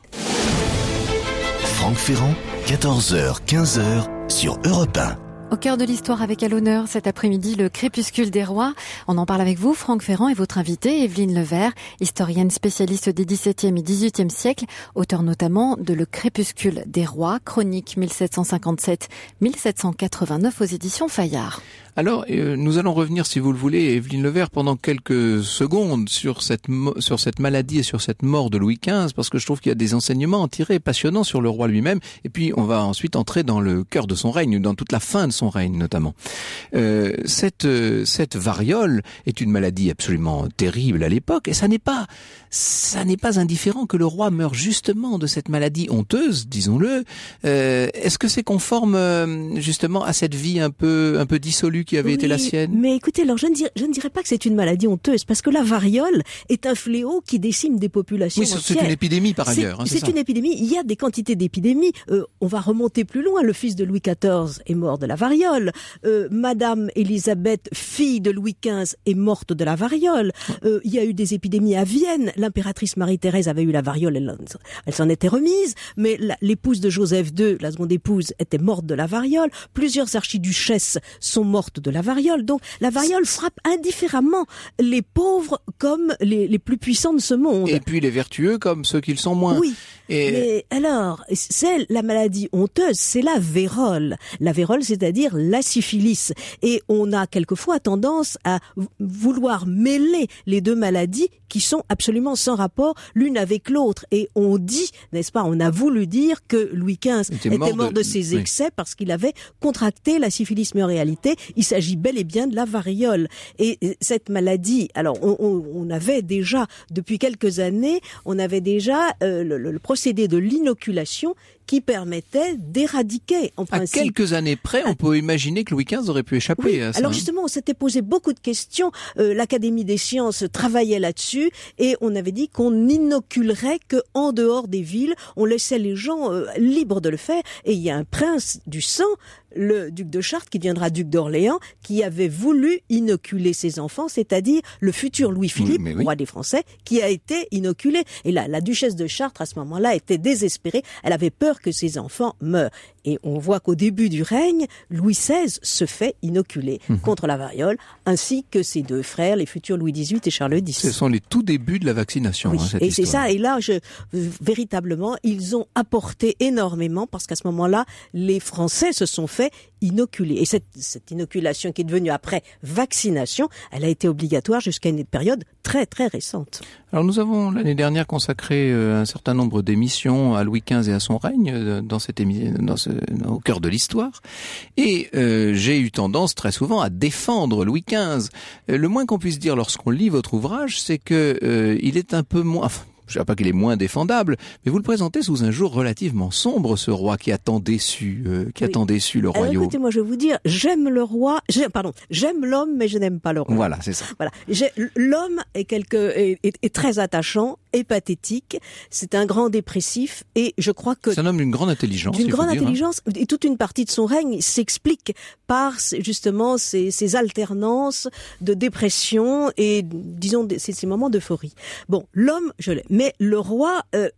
Franck Ferrand, quatorze heures quinze sur Europe un.
Au cœur de l'histoire avec à l'honneur cet après-midi le Crépuscule des rois. On en parle avec vous, Franck Ferrand, et votre invitée Evelyne Levert, historienne spécialiste des dix-septième et dix-huitième siècles, auteur notamment de Le Crépuscule des rois, chronique mille sept cent cinquante-sept à mille sept cent quatre-vingt-neuf aux éditions Fayard.
Alors, euh, nous allons revenir, si vous le voulez, Evelyne Levert, pendant quelques secondes sur cette mo- sur cette maladie et sur cette mort de Louis quinze, parce que je trouve qu'il y a des enseignements à tirer passionnants sur le roi lui-même, et puis on va ensuite entrer dans le cœur de son règne, dans toute la fin de son règne notamment. Euh, cette euh, cette variole est une maladie absolument terrible à l'époque, et ça n'est pas ça n'est pas indifférent que le roi meure justement de cette maladie honteuse, disons-le. Euh, est-ce que c'est conforme euh, justement à cette vie un peu un peu dissolue qui avait
oui,
été la sienne?
Mais écoutez, alors je ne, dirais, je ne dirais pas que c'est une maladie honteuse, parce que la variole est un fléau qui décime des populations
oui,
entières.
c'est une épidémie par ailleurs.
C'est,
hein, c'est,
c'est une épidémie. Il y a des quantités d'épidémies. Euh, on va remonter plus loin. Le fils de Louis quatorze est mort de la variole. Euh, Madame Élisabeth, fille de Louis quinze, est morte de la variole. Euh, il y a eu des épidémies à Vienne. L'impératrice Marie-Thérèse avait eu la variole. Elle, elle s'en était remise. Mais la, l'épouse de Joseph deux, la seconde épouse, était morte de la variole. Plusieurs archiduchesses sont mortes de la variole. Donc, la variole frappe indifféremment les pauvres comme les, les plus puissants de ce monde.
Et puis les vertueux comme ceux qui le sont moins.
Oui.
Et...
Mais alors, c'est la maladie honteuse, c'est la vérole. La vérole, c'est-à-dire la syphilis. Et on a quelquefois tendance à vouloir mêler les deux maladies qui sont absolument sans rapport l'une avec l'autre. Et on dit, n'est-ce pas, on a voulu dire que Louis quinze était, était mort, mort de, de ses oui. excès parce qu'il avait contracté la syphilis. Mais en réalité, il s'agit bel et bien de la variole. Et cette maladie, alors on, on, on avait déjà, depuis quelques années, on avait déjà euh, le, le procédé de l'inoculation qui permettait d'éradiquer, en principe.
À quelques années près, on peut imaginer que Louis quinze aurait pu échapper
oui,
à ça.
Alors justement, on s'était posé beaucoup de questions. Euh, L'Académie des sciences travaillait là-dessus et on avait dit qu'on n'inoculerait qu'en dehors des villes. On laissait les gens euh, libres de le faire. Et il y a un prince du sang, le duc de Chartres, qui deviendra duc d'Orléans, qui avait voulu inoculer ses enfants, c'est-à-dire le futur Louis-Philippe, oui, oui. roi des Français, qui a été inoculé. Et là, la duchesse de Chartres, à ce moment-là, était désespérée. Elle avait peur que ses enfants meurent. Et on voit qu'au début du règne, Louis seize se fait inoculer mmh. contre la variole, ainsi que ses deux frères, les futurs Louis dix-huit et Charles X.
Ce sont les tout débuts de la vaccination.
Oui.
Hein, cette
et
histoire.
c'est ça. Et là, je, véritablement, ils ont apporté énormément, parce qu'à ce moment-là, les Français se sont fait inoculer. Et cette, cette inoculation qui est devenue après vaccination, elle a été obligatoire jusqu'à une période très très récente.
Alors nous avons l'année dernière consacré euh, un certain nombre d'émissions à Louis quinze et à son règne euh, dans cette émission, dans ce, dans, au cœur de l'histoire. Et euh, j'ai eu tendance très souvent à défendre Louis quinze. Euh, le moins qu'on puisse dire lorsqu'on lit votre ouvrage, c'est que euh, il est un peu moins. Enfin, je ne sais pas qu'il est moins défendable, mais vous le présentez sous un jour relativement sombre, ce roi qui a tant déçu, euh, qui oui. a tant déçu le royaume.
Écoutez, moi je vais vous dire, j'aime le roi, j'aime, pardon, j'aime l'homme, mais je n'aime pas le roi.
Voilà, c'est ça.
Voilà, j'ai, l'homme est quelque, est, est, est très attachant et pathétique. C'est un grand dépressif, et je crois que
c'est un homme d'une grande intelligence.
D'une grande
dire,
intelligence, hein. Et toute une partie de son règne s'explique par justement ces, ces alternances de dépression et disons ces, ces moments d'euphorie. Bon, l'homme, je l'aime. Mais le roi euh,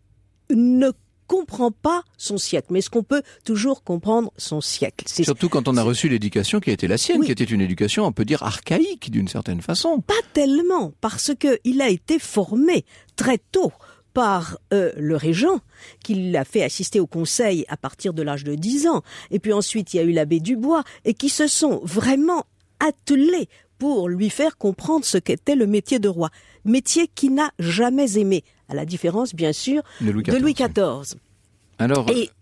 ne comprend pas son siècle. Mais est-ce qu'on peut toujours comprendre son siècle?
C'est, Surtout quand on a reçu l'éducation qui a été la sienne, oui. qui était une éducation, on peut dire, archaïque d'une certaine façon.
Pas tellement, parce que il a été formé très tôt par euh, le régent, qui l'a fait assister au conseil à partir de l'âge de dix ans. Et puis ensuite, il y a eu l'abbé Dubois, et qui se sont vraiment attelés pour lui faire comprendre ce qu'était le métier de roi. Métier qu'il n'a jamais aimé, à la différence, bien sûr, de Louis quatorze. De Louis quatorze.
Alors,
et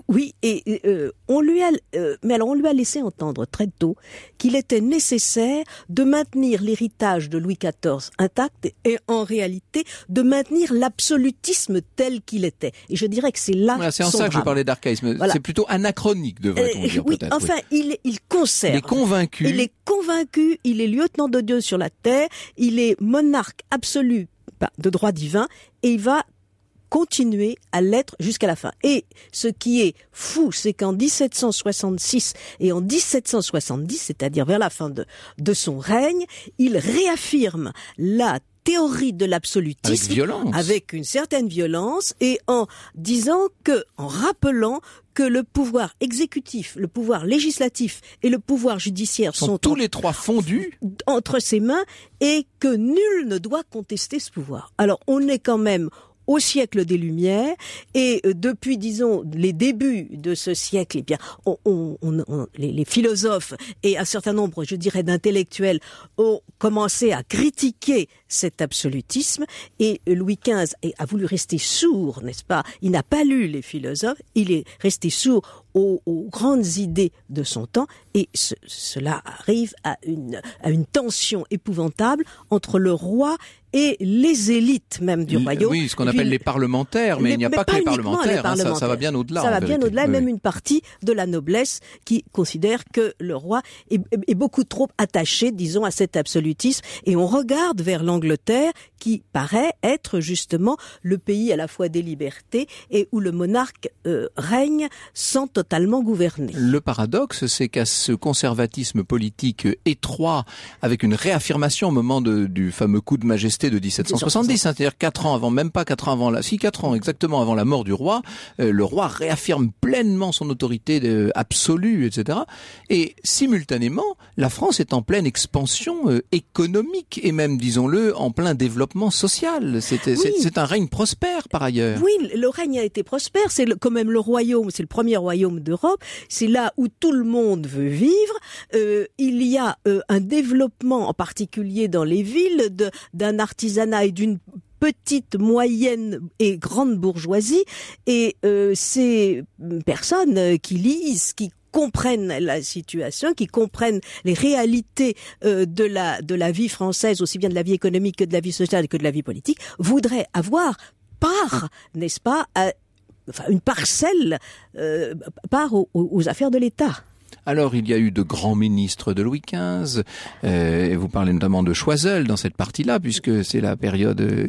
Oui, et euh, on lui a, euh, mais alors on lui a laissé entendre très tôt qu'il était nécessaire de maintenir l'héritage de Louis quatorze intact et en réalité de maintenir l'absolutisme tel qu'il était. Et je dirais que c'est là
voilà, c'est en
son
ça que
drame.
je parlais d'archaïsme. Voilà. C'est plutôt anachronique, devrait-on
euh,
dire
oui,
peut-être.
Enfin, oui. il il conserve.
Il est convaincu.
Il est convaincu. Il est lieutenant de Dieu sur la terre. Il est monarque absolu de droit divin et il va continuer à l'être jusqu'à la fin. Et ce qui est fou, c'est qu'en dix-sept cent soixante-six et en dix-sept cent soixante-dix, c'est-à-dire vers la fin de, de son règne, il réaffirme la théorie de l'absolutisme
avec violence,
avec une certaine violence, et en disant que, en rappelant que le pouvoir exécutif, le pouvoir législatif et le pouvoir judiciaire
sont,
sont
tous
en,
les trois fondus
entre ses mains et que nul ne doit contester ce pouvoir. Alors, on est quand même au siècle des Lumières, et depuis, disons, les débuts de ce siècle, eh bien, on, on, on, les, les philosophes et un certain nombre, je dirais, d'intellectuels ont commencé à critiquer cet absolutisme, et Louis quinze a voulu rester sourd, n'est-ce pas? Il n'a pas lu les philosophes, il est resté sourd aux, aux grandes idées de son temps, et ce, cela arrive à une, à une tension épouvantable entre le roi et les élites même du royaume.
Oui, ce qu'on appelle les parlementaires, mais, mais il n'y a pas que les parlementaires, les parlementaires. Hein, ça, ça va bien au-delà.
Ça va bien
vérité.
au-delà,
oui,
même
oui.
une partie de la noblesse qui considère que le roi est, est beaucoup trop attaché, disons, à cet absolutisme. Et on regarde vers l'Angleterre, qui paraît être justement le pays à la fois des libertés et où le monarque euh, règne sans totalement gouverner.
Le paradoxe, c'est qu'à ce conservatisme politique étroit, avec une réaffirmation au moment de, du fameux coup de majesté de dix-sept cent soixante-dix, c'est-à-dire quatre ans avant, même pas quatre ans avant la, si quatre ans exactement avant la mort du roi, euh, le roi réaffirme pleinement son autorité de, absolue, et cetera. Et simultanément, la France est en pleine expansion euh, économique et même, disons-le, en plein développement social. C'est, oui. c'est, c'est un règne prospère par ailleurs.
Oui, le règne a été prospère. C'est le, quand même le royaume, c'est le premier royaume d'Europe. C'est là où tout le monde veut vivre. Euh, il y a euh, un développement, en particulier dans les villes, de, d'un artisanat et d'une petite, moyenne et grande bourgeoisie. Et euh, ces personnes qui lisent, qui comprennent la situation, qui comprennent les réalités euh, de la de la vie française, aussi bien de la vie économique que de la vie sociale que de la vie politique, voudraient avoir part, n'est-ce pas, à, enfin une parcelle, euh, part aux, aux affaires de l'État.
Alors, il y a eu de grands ministres de Louis quinze, euh, et vous parlez notamment de Choiseul dans cette partie-là, puisque c'est la période euh,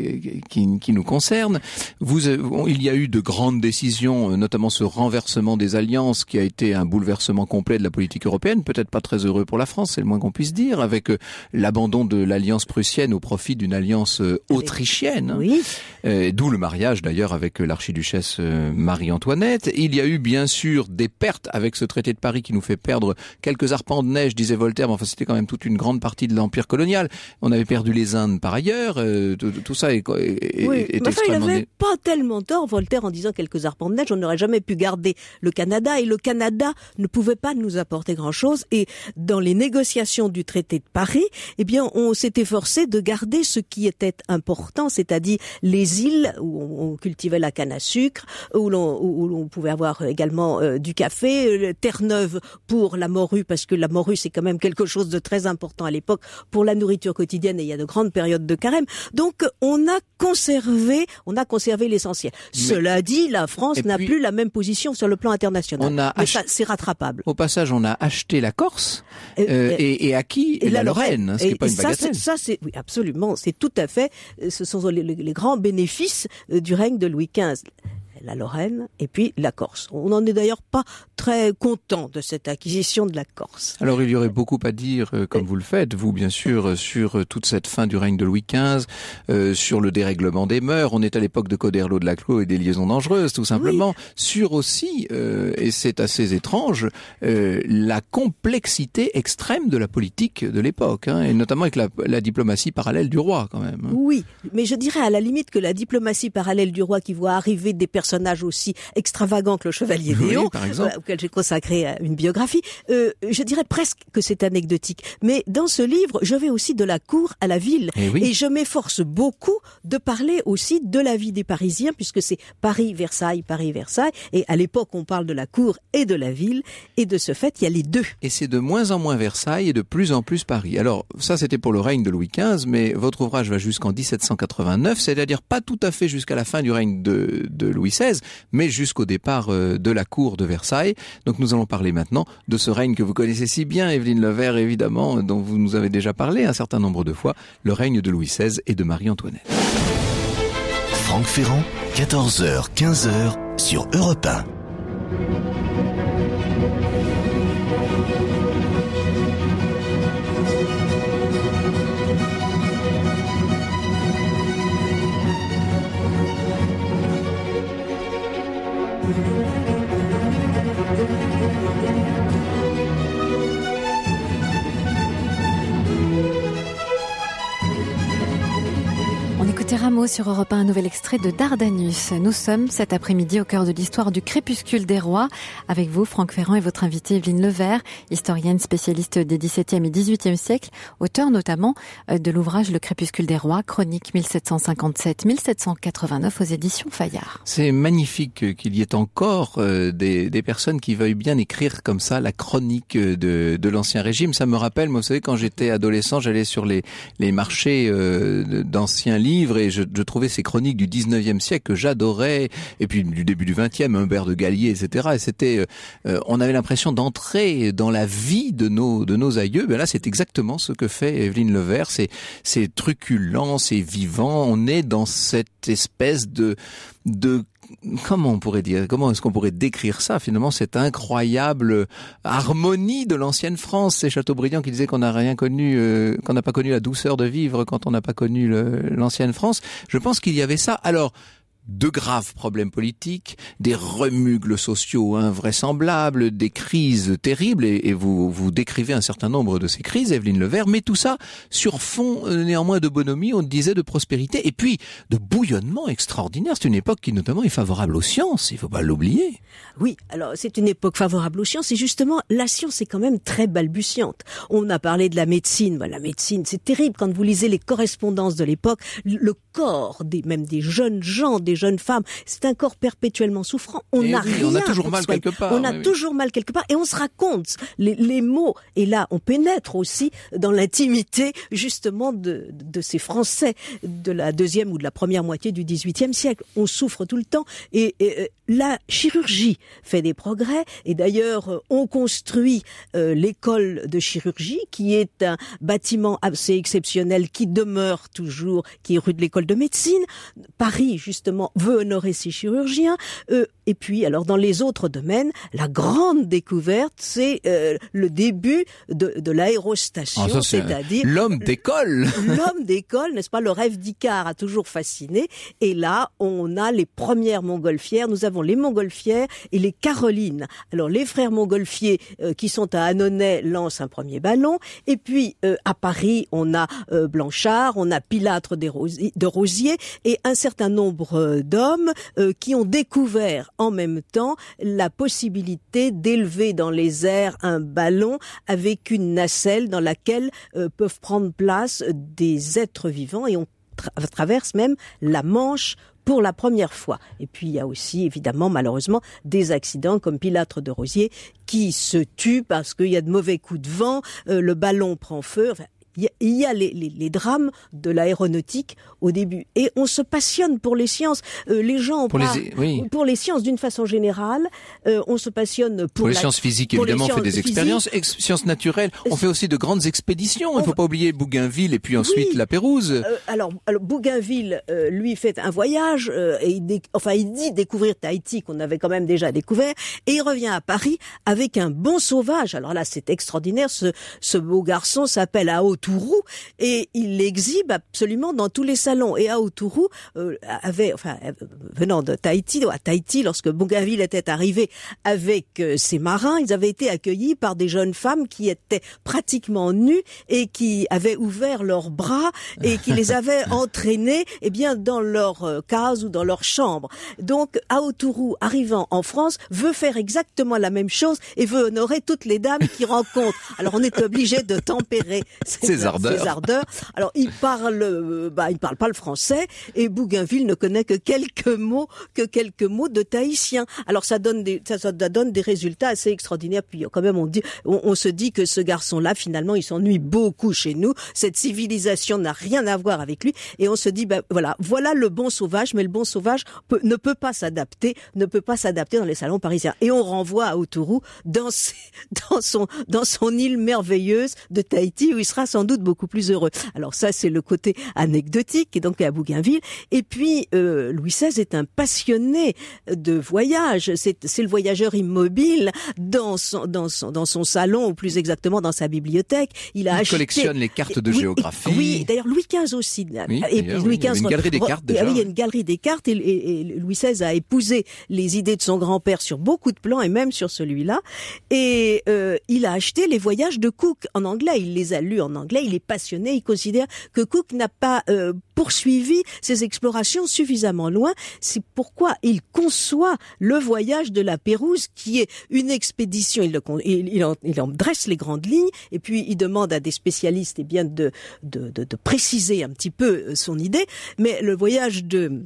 qui, qui nous concerne. Vous, euh, il y a eu de grandes décisions, notamment ce renversement des alliances qui a été un bouleversement complet de la politique européenne, peut-être pas très heureux pour la France, c'est le moins qu'on puisse dire, avec euh, l'abandon de l'alliance prussienne au profit d'une alliance euh, autrichienne, hein,
oui.
euh, d'où le mariage d'ailleurs avec l'archiduchesse euh, Marie-Antoinette. Il y a eu bien sûr des pertes avec ce traité de Paris qui nous fait perdre quelques arpents de neige, disait Voltaire, mais enfin c'était quand même toute une grande partie de l'empire colonial. On avait perdu les Indes par ailleurs, euh, tout, tout ça est, est,
oui,
est
mais enfin,
extrêmement...
il n'avait pas tellement tort, Voltaire, en disant quelques arpents de neige, on n'aurait jamais pu garder le Canada, et le Canada ne pouvait pas nous apporter grand-chose, et dans les négociations du traité de Paris, eh bien, on s'est efforcé de garder ce qui était important, c'est-à-dire les îles où on cultivait la canne à sucre, où l'on, où l'on pouvait avoir également euh, du café, Terre-Neuve pour la morue, parce que la morue c'est quand même quelque chose de très important à l'époque pour la nourriture quotidienne, et il y a de grandes périodes de carême. Donc on a conservé, on a conservé l'essentiel. Mais, Cela dit, la France n'a puis, plus la même position sur le plan international.
On a
Mais
ach...
ça, c'est rattrapable.
Au passage, on a acheté la Corse euh, euh, et, et acquis et la, la Lorraine, Lorraine, ce qui n'est pas une bagatelle.
Ça, c'est, oui, absolument, c'est tout à fait. Ce sont les, les, les grands bénéfices du règne de Louis quinze. La Lorraine et puis la Corse. On n'en est d'ailleurs pas très content de cette acquisition de la Corse.
Alors il y aurait beaucoup à dire, euh, comme vous le faites, vous bien sûr, sur euh, toute cette fin du règne de Louis quinze, euh, sur le dérèglement des mœurs. On est à l'époque de Coderlo de Laclos et des liaisons dangereuses, tout simplement. Oui. Sur aussi, euh, et c'est assez étrange, euh, la complexité extrême de la politique de l'époque, hein, et notamment avec la, la diplomatie parallèle du roi, quand même. Hein.
Oui, mais je dirais à la limite que la diplomatie parallèle du roi qui voit arriver des personnes personnage aussi extravagant que le Chevalier
Oui,
Léon,
par exemple.
euh, auquel j'ai consacré une biographie. Euh, je dirais presque que c'est anecdotique. Mais dans ce livre, je vais aussi de la cour à la ville.
Et, oui.
Et je m'efforce beaucoup de parler aussi de la vie des Parisiens, puisque c'est Paris-Versailles, Paris-Versailles. Et à l'époque, on parle de la cour et de la ville. Et de ce fait, il y a les deux.
Et c'est de moins en moins Versailles et de plus en plus Paris. Alors, ça c'était pour le règne de Louis quinze, mais votre ouvrage va jusqu'en dix-sept cent quatre-vingt-neuf, c'est-à-dire pas tout à fait jusqu'à la fin du règne de, de Louis seize, mais jusqu'au départ euh, de la cour de Versailles. Donc nous allons parler maintenant de ce règne que vous connaissez si bien, Evelyne Levert, évidemment, dont vous nous avez déjà parlé un certain nombre de fois, le règne de Louis seize et de Marie-Antoinette.
Franck Ferrand, quatorze heures quinze sur Europe un.
Rameau sur Europe un, un nouvel extrait de Dardanus. Nous sommes cet après-midi au cœur de l'histoire du crépuscule des rois. Avec vous, Franck Ferrand, et votre invitée Evelyne Levert, historienne spécialiste des dix-septième et dix-huitième siècles, auteur notamment de l'ouvrage Le crépuscule des rois, chronique mille sept cent cinquante-sept à mille sept cent quatre-vingt-neuf aux éditions Fayard.
C'est magnifique qu'il y ait encore euh, des, des personnes qui veuillent bien écrire comme ça la chronique de, de l'Ancien Régime. Ça me rappelle, moi, vous savez, quand j'étais adolescent, j'allais sur les, les marchés euh, d'anciens livres et je, je trouvais ces chroniques du dix-neuvième siècle que j'adorais, et puis du début du vingtième, Humbert de Gallier, et cetera. Et c'était, euh, on avait l'impression d'entrer dans la vie de nos de nos aïeux. Ben là, c'est exactement ce que fait Evelyne Levert. C'est c'est truculent, c'est vivant. On est dans cette espèce de de Comment on pourrait dire, comment est-ce qu'on pourrait décrire ça finalement, cette incroyable harmonie de l'ancienne France. C'est Chateaubriand qui disait qu'on n'a rien connu, euh, qu'on n'a pas connu la douceur de vivre quand on n'a pas connu le, l'ancienne France. Je pense qu'il y avait ça. Alors, de graves problèmes politiques, des remugles sociaux invraisemblables, des crises terribles, et, et vous, vous décrivez un certain nombre de ces crises, Evelyne Levert, mais tout ça sur fond euh, néanmoins de bonhomie, on disait de prospérité, et puis de bouillonnement extraordinaire. C'est une époque qui notamment est favorable aux sciences, il faut pas l'oublier.
Oui, alors c'est une époque favorable aux sciences, et justement, la science est quand même très balbutiante. On a parlé de la médecine, la médecine, c'est terrible quand vous lisez les correspondances de l'époque, le corps, des, même des jeunes gens, des jeunes femmes, c'est un corps perpétuellement souffrant. On n'a
oui,
rien.
On a toujours mal
soigner.
quelque part.
On a
oui,
toujours
oui.
mal quelque part, et on se raconte les, les mots. Et là, on pénètre aussi dans l'intimité, justement, de, de ces Français de la deuxième ou de la première moitié du dix-huitième siècle. On souffre tout le temps, et, et la chirurgie fait des progrès. Et d'ailleurs, on construit euh, l'école de chirurgie, qui est un bâtiment assez exceptionnel, qui demeure toujours, qui est rue de l'école de médecine. Paris, justement, veut honorer ses chirurgiens. Euh, et puis, alors, dans les autres domaines, la grande découverte, c'est euh, le début de, de l'aérostation,
ah, ça, c'est
c'est-à-dire
l'homme d'école.
L'homme d'école, n'est-ce pas? Le rêve d'Icare a toujours fasciné. Et là, on a les premières montgolfières. Nous avons les montgolfières et les Carolines. Alors, les frères Montgolfier, euh, qui sont à Annonay, lancent un premier ballon. Et puis, euh, à Paris, on a euh, Blanchard, on a Pilâtre de Rosiers, de Rosiers et un certain nombre euh, d'hommes euh, qui ont découvert en même temps la possibilité d'élever dans les airs un ballon avec une nacelle dans laquelle euh, peuvent prendre place des êtres vivants, et on tra- traverse même la Manche pour la première fois. Et puis, il y a aussi, évidemment, malheureusement, des accidents comme Pilâtre de Rosiers qui se tue parce qu'il y a de mauvais coups de vent, euh, le ballon prend feu. Enfin, il y a les, les, les drames de l'aéronautique au début. Et on se passionne pour les sciences. Euh, les gens
pour,
parlent,
les, oui.
pour les sciences d'une façon générale. Euh, on se passionne pour,
pour les
la,
sciences physiques,
pour
évidemment,
les
on fait des
sciences
expériences. Ex- sciences naturelles, on fait aussi de grandes expéditions. Il ne faut pas oublier Bougainville et puis ensuite
oui.
la Pérouse.
Euh, alors, alors, Bougainville, euh, lui, fait un voyage, euh, et il dé- enfin, il dit découvrir Tahiti, qu'on avait quand même déjà découvert, et il revient à Paris avec un bon sauvage. Alors là, c'est extraordinaire. Ce, ce beau garçon s'appelle Ao Autourou et il l'exhibe absolument dans tous les salons. Et à Autourou, euh, avait, enfin, euh, venant de Tahiti, à Tahiti, lorsque Bougainville était arrivé avec euh, ses marins, ils avaient été accueillis par des jeunes femmes qui étaient pratiquement nues et qui avaient ouvert leurs bras et qui les avaient entraînés, eh bien, dans leur euh, case ou dans leur chambre. Donc, à Autourou, arrivant en France, veut faire exactement la même chose et veut honorer toutes les dames qu'il rencontre. Alors, on est obligé de tempérer ses,
ses, ardeurs.
ses ardeurs. Alors, il parle, euh, bah, il parle pas le français et Bougainville ne connaît que quelques mots, que quelques mots de tahitien. Alors, ça donne des, ça, ça donne des résultats assez extraordinaires. Puis, quand même, on dit, on, on se dit que ce garçon-là, finalement, il s'ennuie beaucoup chez nous. Cette civilisation n'a rien à voir avec lui. Et on se dit, ben voilà, voilà le bon sauvage, mais le bon sauvage peut, ne peut pas s'adapter, ne peut pas s'adapter dans les salons parisiens. Et on renvoie à Autourou dans, ses, dans son dans son île merveilleuse de Tahiti où il sera sans doute beaucoup plus heureux. Alors ça, c'est le côté anecdotique, et donc à Bougainville. Et puis euh, Louis seize est un passionné de voyage. C'est c'est le voyageur immobile dans son dans son dans son salon, ou plus exactement dans sa bibliothèque. Il a
il
acheté,
collectionne les cartes de
oui,
géographie.
Oui, d'ailleurs Louis quinze aussi.
Oui,
et puis Louis quinze,
il y a une galerie des cartes déjà.
Oui, il y a une galerie des cartes et, et, et Louis seize a épousé les idées de son grand-père sur beaucoup de plans et même sur celui-là. Et euh, il a acheté les voyages de Cook en anglais. Il les a lus en anglais. Il est passionné. Il considère que Cook n'a pas euh, poursuivi ses explorations suffisamment loin. C'est pourquoi il conçoit le voyage de la Pérouse, qui est une expédition. Il, le, il, il, en, il en dresse les grandes lignes et puis il demande à des spécialistes eh bien de, de, de, de préciser un petit peu son idée. Mais le voyage de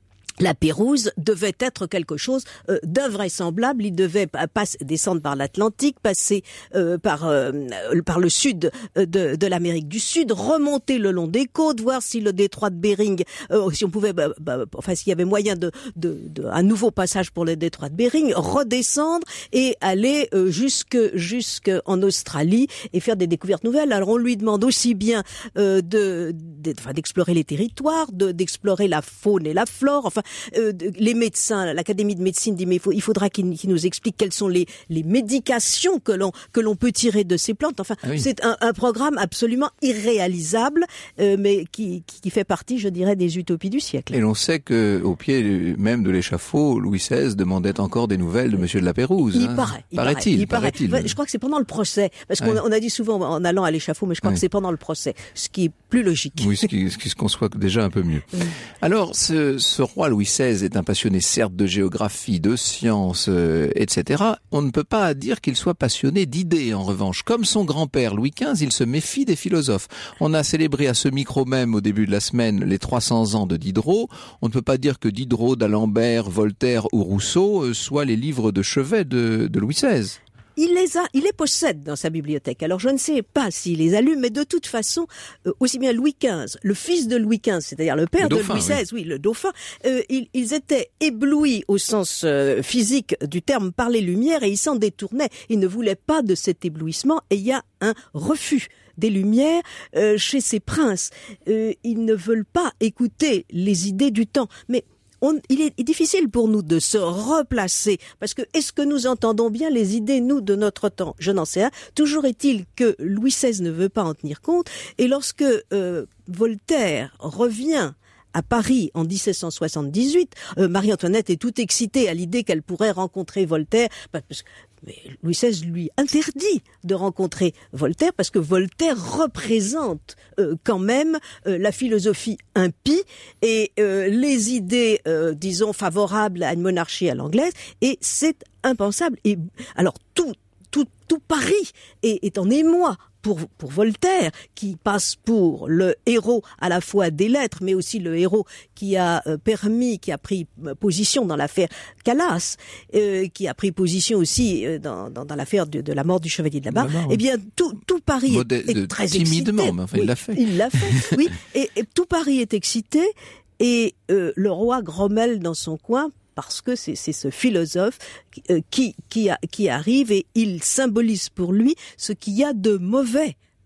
la Pérouse devait être quelque chose euh, d'invraisemblable. Il devait passer, descendre par l'Atlantique, passer euh, par euh, par le sud de, de l'Amérique du Sud, remonter le long des côtes, voir si le détroit de Bering, euh, si on pouvait, bah, bah, enfin s'il y avait moyen de, de, de un nouveau passage pour le détroit de Bering, redescendre et aller euh, jusque jusque en Australie et faire des découvertes nouvelles. Alors on lui demande aussi bien euh, de, de enfin, d'explorer les territoires, de, d'explorer la faune et la flore, enfin. Euh, les médecins, l'Académie de médecine dit mais il, faut, il faudra qu'il, qu'il nous explique quelles sont les, les médications que l'on, que l'on peut tirer de ces plantes. Enfin, ah oui. C'est un, un programme absolument irréalisable, euh, mais qui, qui, qui fait partie, je dirais, des utopies du siècle.
Et l'on sait que, au pied même de l'échafaud, Louis seize demandait encore des nouvelles de Monsieur de la Pérouse.
Il
hein.
paraît. Il
paraît-il.
Il paraît.
paraît-il.
Je crois que c'est pendant le procès, parce qu'on ouais. on a dit souvent en allant à l'échafaud, mais je crois ouais. que c'est pendant le procès, ce qui est plus logique.
Oui, ce qui, ce qui se conçoit déjà un peu mieux. Oui. Alors, ce, ce roi Louis seize est un passionné certes de géographie, de sciences, euh, et cetera. On ne peut pas dire qu'il soit passionné d'idées, en revanche. Comme son grand-père Louis quinze, il se méfie des philosophes. On a célébré à ce micro même, au début de la semaine, les trois cents ans de Diderot. On ne peut pas dire que Diderot, d'Alembert, Voltaire ou Rousseau euh, soient les livres de chevet de, de Louis seize.
Il les a, il les possède dans sa bibliothèque. Alors je ne sais pas s'il les a lus, mais de toute façon, euh, aussi bien Louis quinze, le fils de Louis quinze, c'est-à-dire le père le dauphin, de Louis seize, oui, oui le dauphin, euh, ils, ils étaient éblouis au sens euh, physique du terme par les lumières et ils s'en détournaient. Ils ne voulaient pas de cet éblouissement et il y a un refus des lumières euh, chez ces princes. Euh, ils ne veulent pas écouter les idées du temps, mais On, il est difficile pour nous de se replacer, parce que est-ce que nous entendons bien les idées, nous, de notre temps? Je n'en sais rien. Toujours est-il que Louis seize ne veut pas en tenir compte, et lorsque euh, Voltaire revient à Paris en dix-sept cent soixante-dix-huit, euh, Marie-Antoinette est toute excitée à l'idée qu'elle pourrait rencontrer Voltaire, parce que mais Louis seize lui interdit de rencontrer Voltaire parce que Voltaire représente euh, quand même euh, la philosophie impie et euh, les idées, euh, disons, favorables à une monarchie à l'anglaise, et c'est impensable. Et alors tout, tout, tout Paris est, est en émoi pour, pour Voltaire, qui passe pour le héros à la fois des lettres, mais aussi le héros qui a euh, permis, qui a pris position dans l'affaire Calas, euh, qui a pris position aussi euh, dans, dans, dans l'affaire de, de la mort du chevalier de la Barre. Oui. Eh bien, tout, tout Paris Modé- est, est très
timidement,
excité.
Mais enfin,
oui,
il l'a fait.
Il l'a fait, oui. Et, et tout Paris est excité, et euh, le roi grommelle dans son coin, parce que c'est, c'est ce philosophe qui, qui, a, qui arrive et il symbolise pour lui ce qu'il y a de mauvais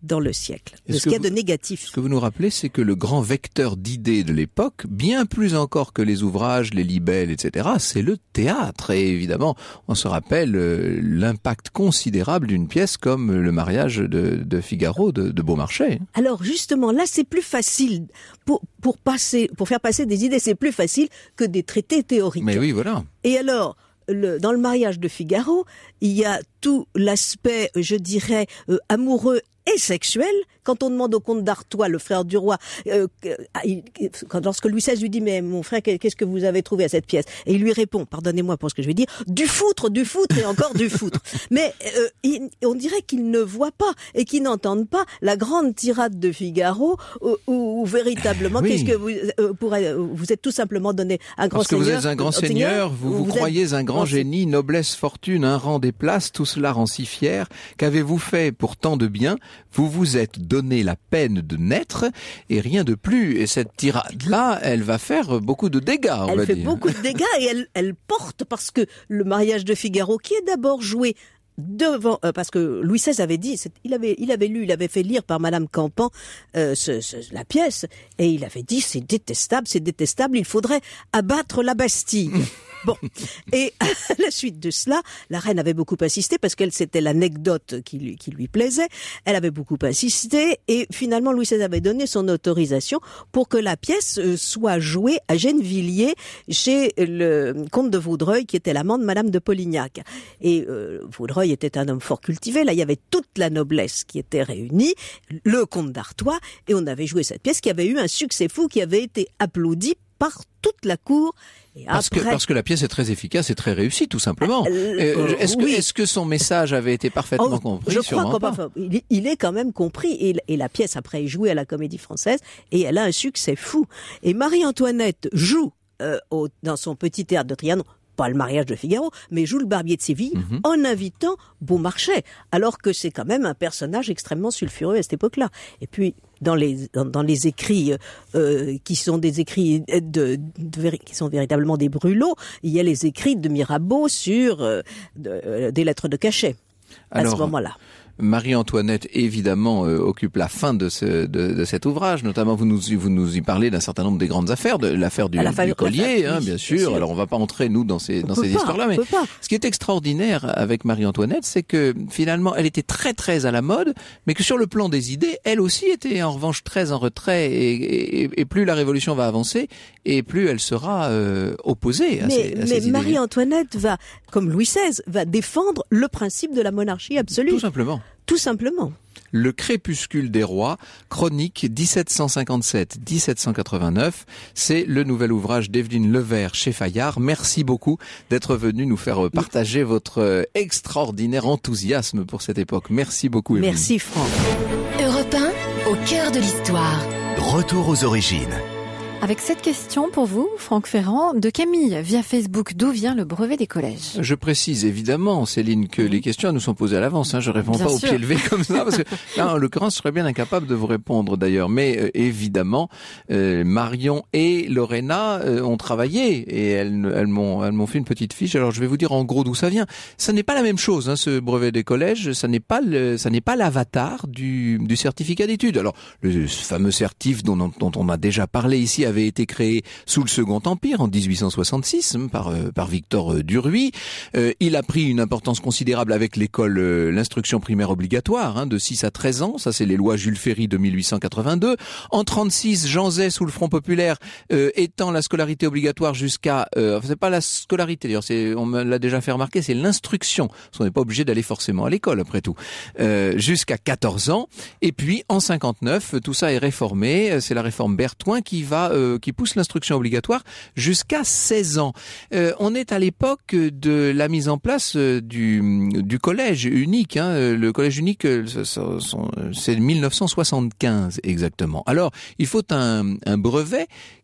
dans le siècle, de
Est-ce
ce qu'il y a
vous,
de négatif.
Ce que vous nous rappelez, c'est que le grand vecteur d'idées de l'époque, bien plus encore que les ouvrages, les libelles, et cetera, c'est le théâtre. Et évidemment, on se rappelle euh, l'impact considérable d'une pièce comme le mariage de, de Figaro de, de Beaumarchais.
Alors justement, là, c'est plus facile pour pour passer, pour faire passer des idées, c'est plus facile que des traités théoriques.
Mais oui, voilà.
Et alors, le, dans le mariage de Figaro, il y a tout l'aspect, je dirais, euh, amoureux et sexuel. Quand on demande au comte d'Artois, le frère du roi, euh, il, quand, lorsque Louis seize lui dit « Mais mon frère, qu'est-ce que vous avez trouvé à cette pièce ?» Et il lui répond, pardonnez-moi pour ce que je vais dire, « Du foutre, du foutre et encore du foutre ». Mais euh, il, on dirait qu'il ne voit pas et qu'il n'entende pas la grande tirade de Figaro où, où, où véritablement, oui. qu'est-ce que vous euh, pourrez, vous êtes tout simplement donné un grand
Parce
seigneur.
Parce que vous êtes un grand seigneur, vous vous, vous croyez êtes... un grand génie, noblesse, fortune, un rang des places, tout cela rend si fier. Qu'avez-vous fait pour tant de bien ? Vous vous êtes donné la peine de naître et rien de plus. Et cette tirade-là, elle va faire beaucoup de dégâts, on
elle
va
fait
dire.
beaucoup de dégâts et elle, elle porte parce que le mariage de Figaro, qui est d'abord joué devant, euh, parce que Louis seize avait dit, il avait, il avait lu, il avait fait lire par Madame Campan euh, ce, ce, la pièce et il avait dit c'est détestable, c'est détestable, il faudrait abattre la Bastille. Bon, et à la suite de cela, la reine avait beaucoup insisté parce qu'elle c'était l'anecdote qui lui, qui lui plaisait. Elle avait beaucoup insisté et finalement Louis seize avait donné son autorisation pour que la pièce soit jouée à Gennevilliers chez le comte de Vaudreuil qui était l'amant de Madame de Polignac. Et euh, Vaudreuil était un homme fort cultivé. Là, il y avait toute la noblesse qui était réunie, le comte d'Artois, et on avait joué cette pièce qui avait eu un succès fou, qui avait été applaudi par toute la cour. Et
parce,
après...
que, parce que la pièce est très efficace et très réussie, tout simplement. Euh, est-ce, oui. que, est-ce que son message avait été parfaitement
oh,
compris?
Je
Sûrement
crois
pas.
Il, est, il est quand même compris. Et, et la pièce, après, est jouée à la Comédie Française et elle a un succès fou. Et Marie-Antoinette joue euh, au, dans son petit théâtre de Trianon, pas le mariage de Figaro, mais joue le Barbier de Séville mm-hmm. en invitant Beaumarchais, alors que c'est quand même un personnage extrêmement sulfureux à cette époque-là. Et puis, dans les dans, dans les écrits euh, qui sont des écrits de, de, de qui sont véritablement des brûlots, il y a les écrits de Mirabeau sur euh, de, euh, des lettres de cachet
alors,
à ce moment-là.
Marie-Antoinette, évidemment, euh, occupe la fin de, ce, de, de cet ouvrage. Notamment, vous nous, vous nous y parlez d'un certain nombre des grandes affaires, de l'affaire du,
fa-
du collier,
fa-
hein,
oui,
bien,
bien
sûr.
sûr.
Alors, on va pas entrer, nous, dans ces, dans ces
pas,
histoires-là. Mais
pas.
ce qui est extraordinaire avec Marie-Antoinette, c'est que, finalement, elle était très, très à la mode, mais que sur le plan des idées, elle aussi était, en revanche, très en retrait. Et, et, et plus la Révolution va avancer, et plus elle sera euh, opposée à
mais,
ces, à
mais
ces idées.
Mais Marie-Antoinette va, comme Louis seize, va défendre le principe de la monarchie absolue.
Tout simplement.
Tout simplement.
Le crépuscule des rois, chronique dix-sept cent cinquante-sept à dix-sept cent quatre-vingt-neuf, c'est le nouvel ouvrage d'Evelyne Levert chez Fayard. Merci beaucoup d'être venu nous faire partager votre extraordinaire enthousiasme pour cette époque. Merci beaucoup, Evelyne.
Merci, Franck.
Europe un, au cœur de l'histoire.
Retour aux origines.
Avec cette question pour vous, Franck Ferrand, de Camille via Facebook, d'où vient le brevet des collèges?
Je précise évidemment, Céline, que mmh. les questions nous sont posées à l'avance. Hein. Je réponds bien pas sûr. Au pied levé comme ça, parce que là, en l'occurrence, je serais bien incapable de vous répondre d'ailleurs. Mais euh, évidemment, euh, Marion et Lorena euh, ont travaillé et elles, elles m'ont, elles m'ont fait une petite fiche. Alors, je vais vous dire en gros d'où ça vient. Ça n'est pas la même chose, hein, ce brevet des collèges. Ça n'est pas, le, ça n'est pas l'avatar du, du certificat d'études. Alors, le fameux certif dont, dont on a déjà parlé ici avait été créé sous le Second Empire en dix-huit cent soixante-six par euh, par Victor euh, Duruy. Euh, il a pris une importance considérable avec l'école, euh, l'instruction primaire obligatoire, hein, de six à treize ans. Ça, c'est les lois Jules Ferry de mille huit cent quatre-vingt-deux. En trente-six, Jean Zay, sous le Front populaire, euh, étend la scolarité obligatoire jusqu'à... Euh, c'est pas la scolarité, d'ailleurs, c'est, on me l'a déjà fait remarquer, c'est l'instruction. Parce qu'on n'est pas obligé d'aller forcément à l'école, après tout. Euh, jusqu'à quatorze ans. Et puis, en cinquante-neuf, tout ça est réformé. C'est la réforme Berthoin qui va... Euh, qui pousse l'instruction obligatoire jusqu'à seize ans. Euh, on est à l'époque de la mise en place du, du collège unique. Hein. Le collège unique, c'est mille neuf cent soixante-quinze exactement. Alors, il faut un, un brevet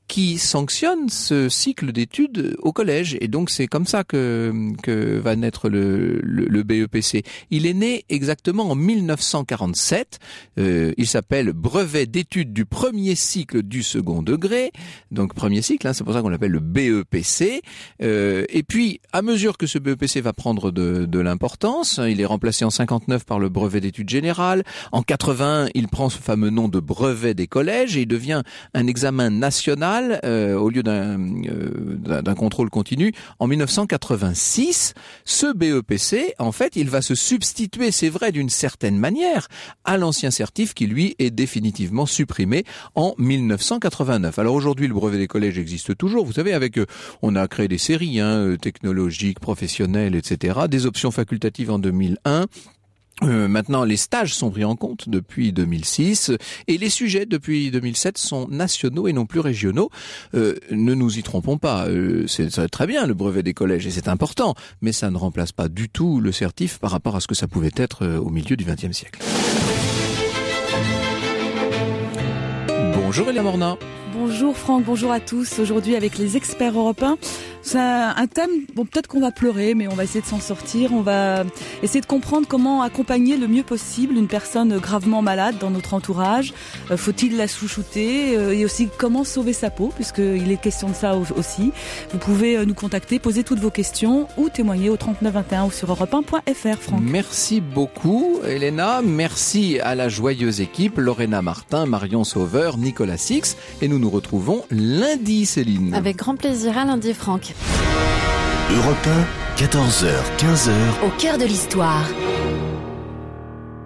qui sanctionne ce cycle d'études au collège. Et donc c'est comme ça que que va naître le, le, le B E P C. Il est né exactement en mille neuf cent quarante-sept. Euh, il s'appelle brevet d'études du premier cycle du second degré. Donc premier cycle, hein, c'est pour ça qu'on l'appelle le B E P C. Euh, et puis à mesure que ce B E P C va prendre de, de l'importance, il est remplacé en cinquante-neuf par le brevet d'études générales. En quatre-vingt-un, il prend ce fameux nom de brevet des collèges et il devient un examen national euh, au lieu d'un, euh, d'un, d'un contrôle continu. En mille neuf cent quatre-vingt-six, ce B E P C, en fait, il va se substituer, c'est vrai d'une certaine manière, à l'ancien certif qui lui est définitivement supprimé en mille neuf cent quatre-vingt-neuf. Alors aujourd'hui, le brevet des collèges existe toujours. Vous savez, avec, euh, on a créé des séries hein, technologiques, professionnelles, et cetera. Des options facultatives en deux mille un. Euh, maintenant, les stages sont pris en compte depuis deux mille six et les sujets depuis deux mille sept sont nationaux et non plus régionaux. Euh, ne nous y trompons pas, euh, c'est, c'est très bien le brevet des collèges et c'est important, mais ça ne remplace pas du tout le certif par rapport à ce que ça pouvait être euh, au milieu du vingtième siècle. Bonjour Elia Morna.
Bonjour Franck, bonjour à tous. Aujourd'hui avec les experts européens, c'est un thème, bon peut-être qu'on va pleurer, mais on va essayer de s'en sortir. On va essayer de comprendre comment accompagner le mieux possible une personne gravement malade dans notre entourage. Euh, faut-il la chouchouter euh, et aussi comment sauver sa peau, puisqu'il est question de ça aussi. Vous pouvez euh, nous contacter, poser toutes vos questions ou témoigner au trente-neuf vingt et un ou sur europe un point f r. Franck.
Merci beaucoup Elena, merci à la joyeuse équipe Lorena Martin, Marion Sauveur, Nicolas Six et nous nous retrouvons lundi Céline.
Avec grand plaisir, à lundi Franck.
Europe un, quatorze heures, quinze heures.
Au cœur de l'histoire.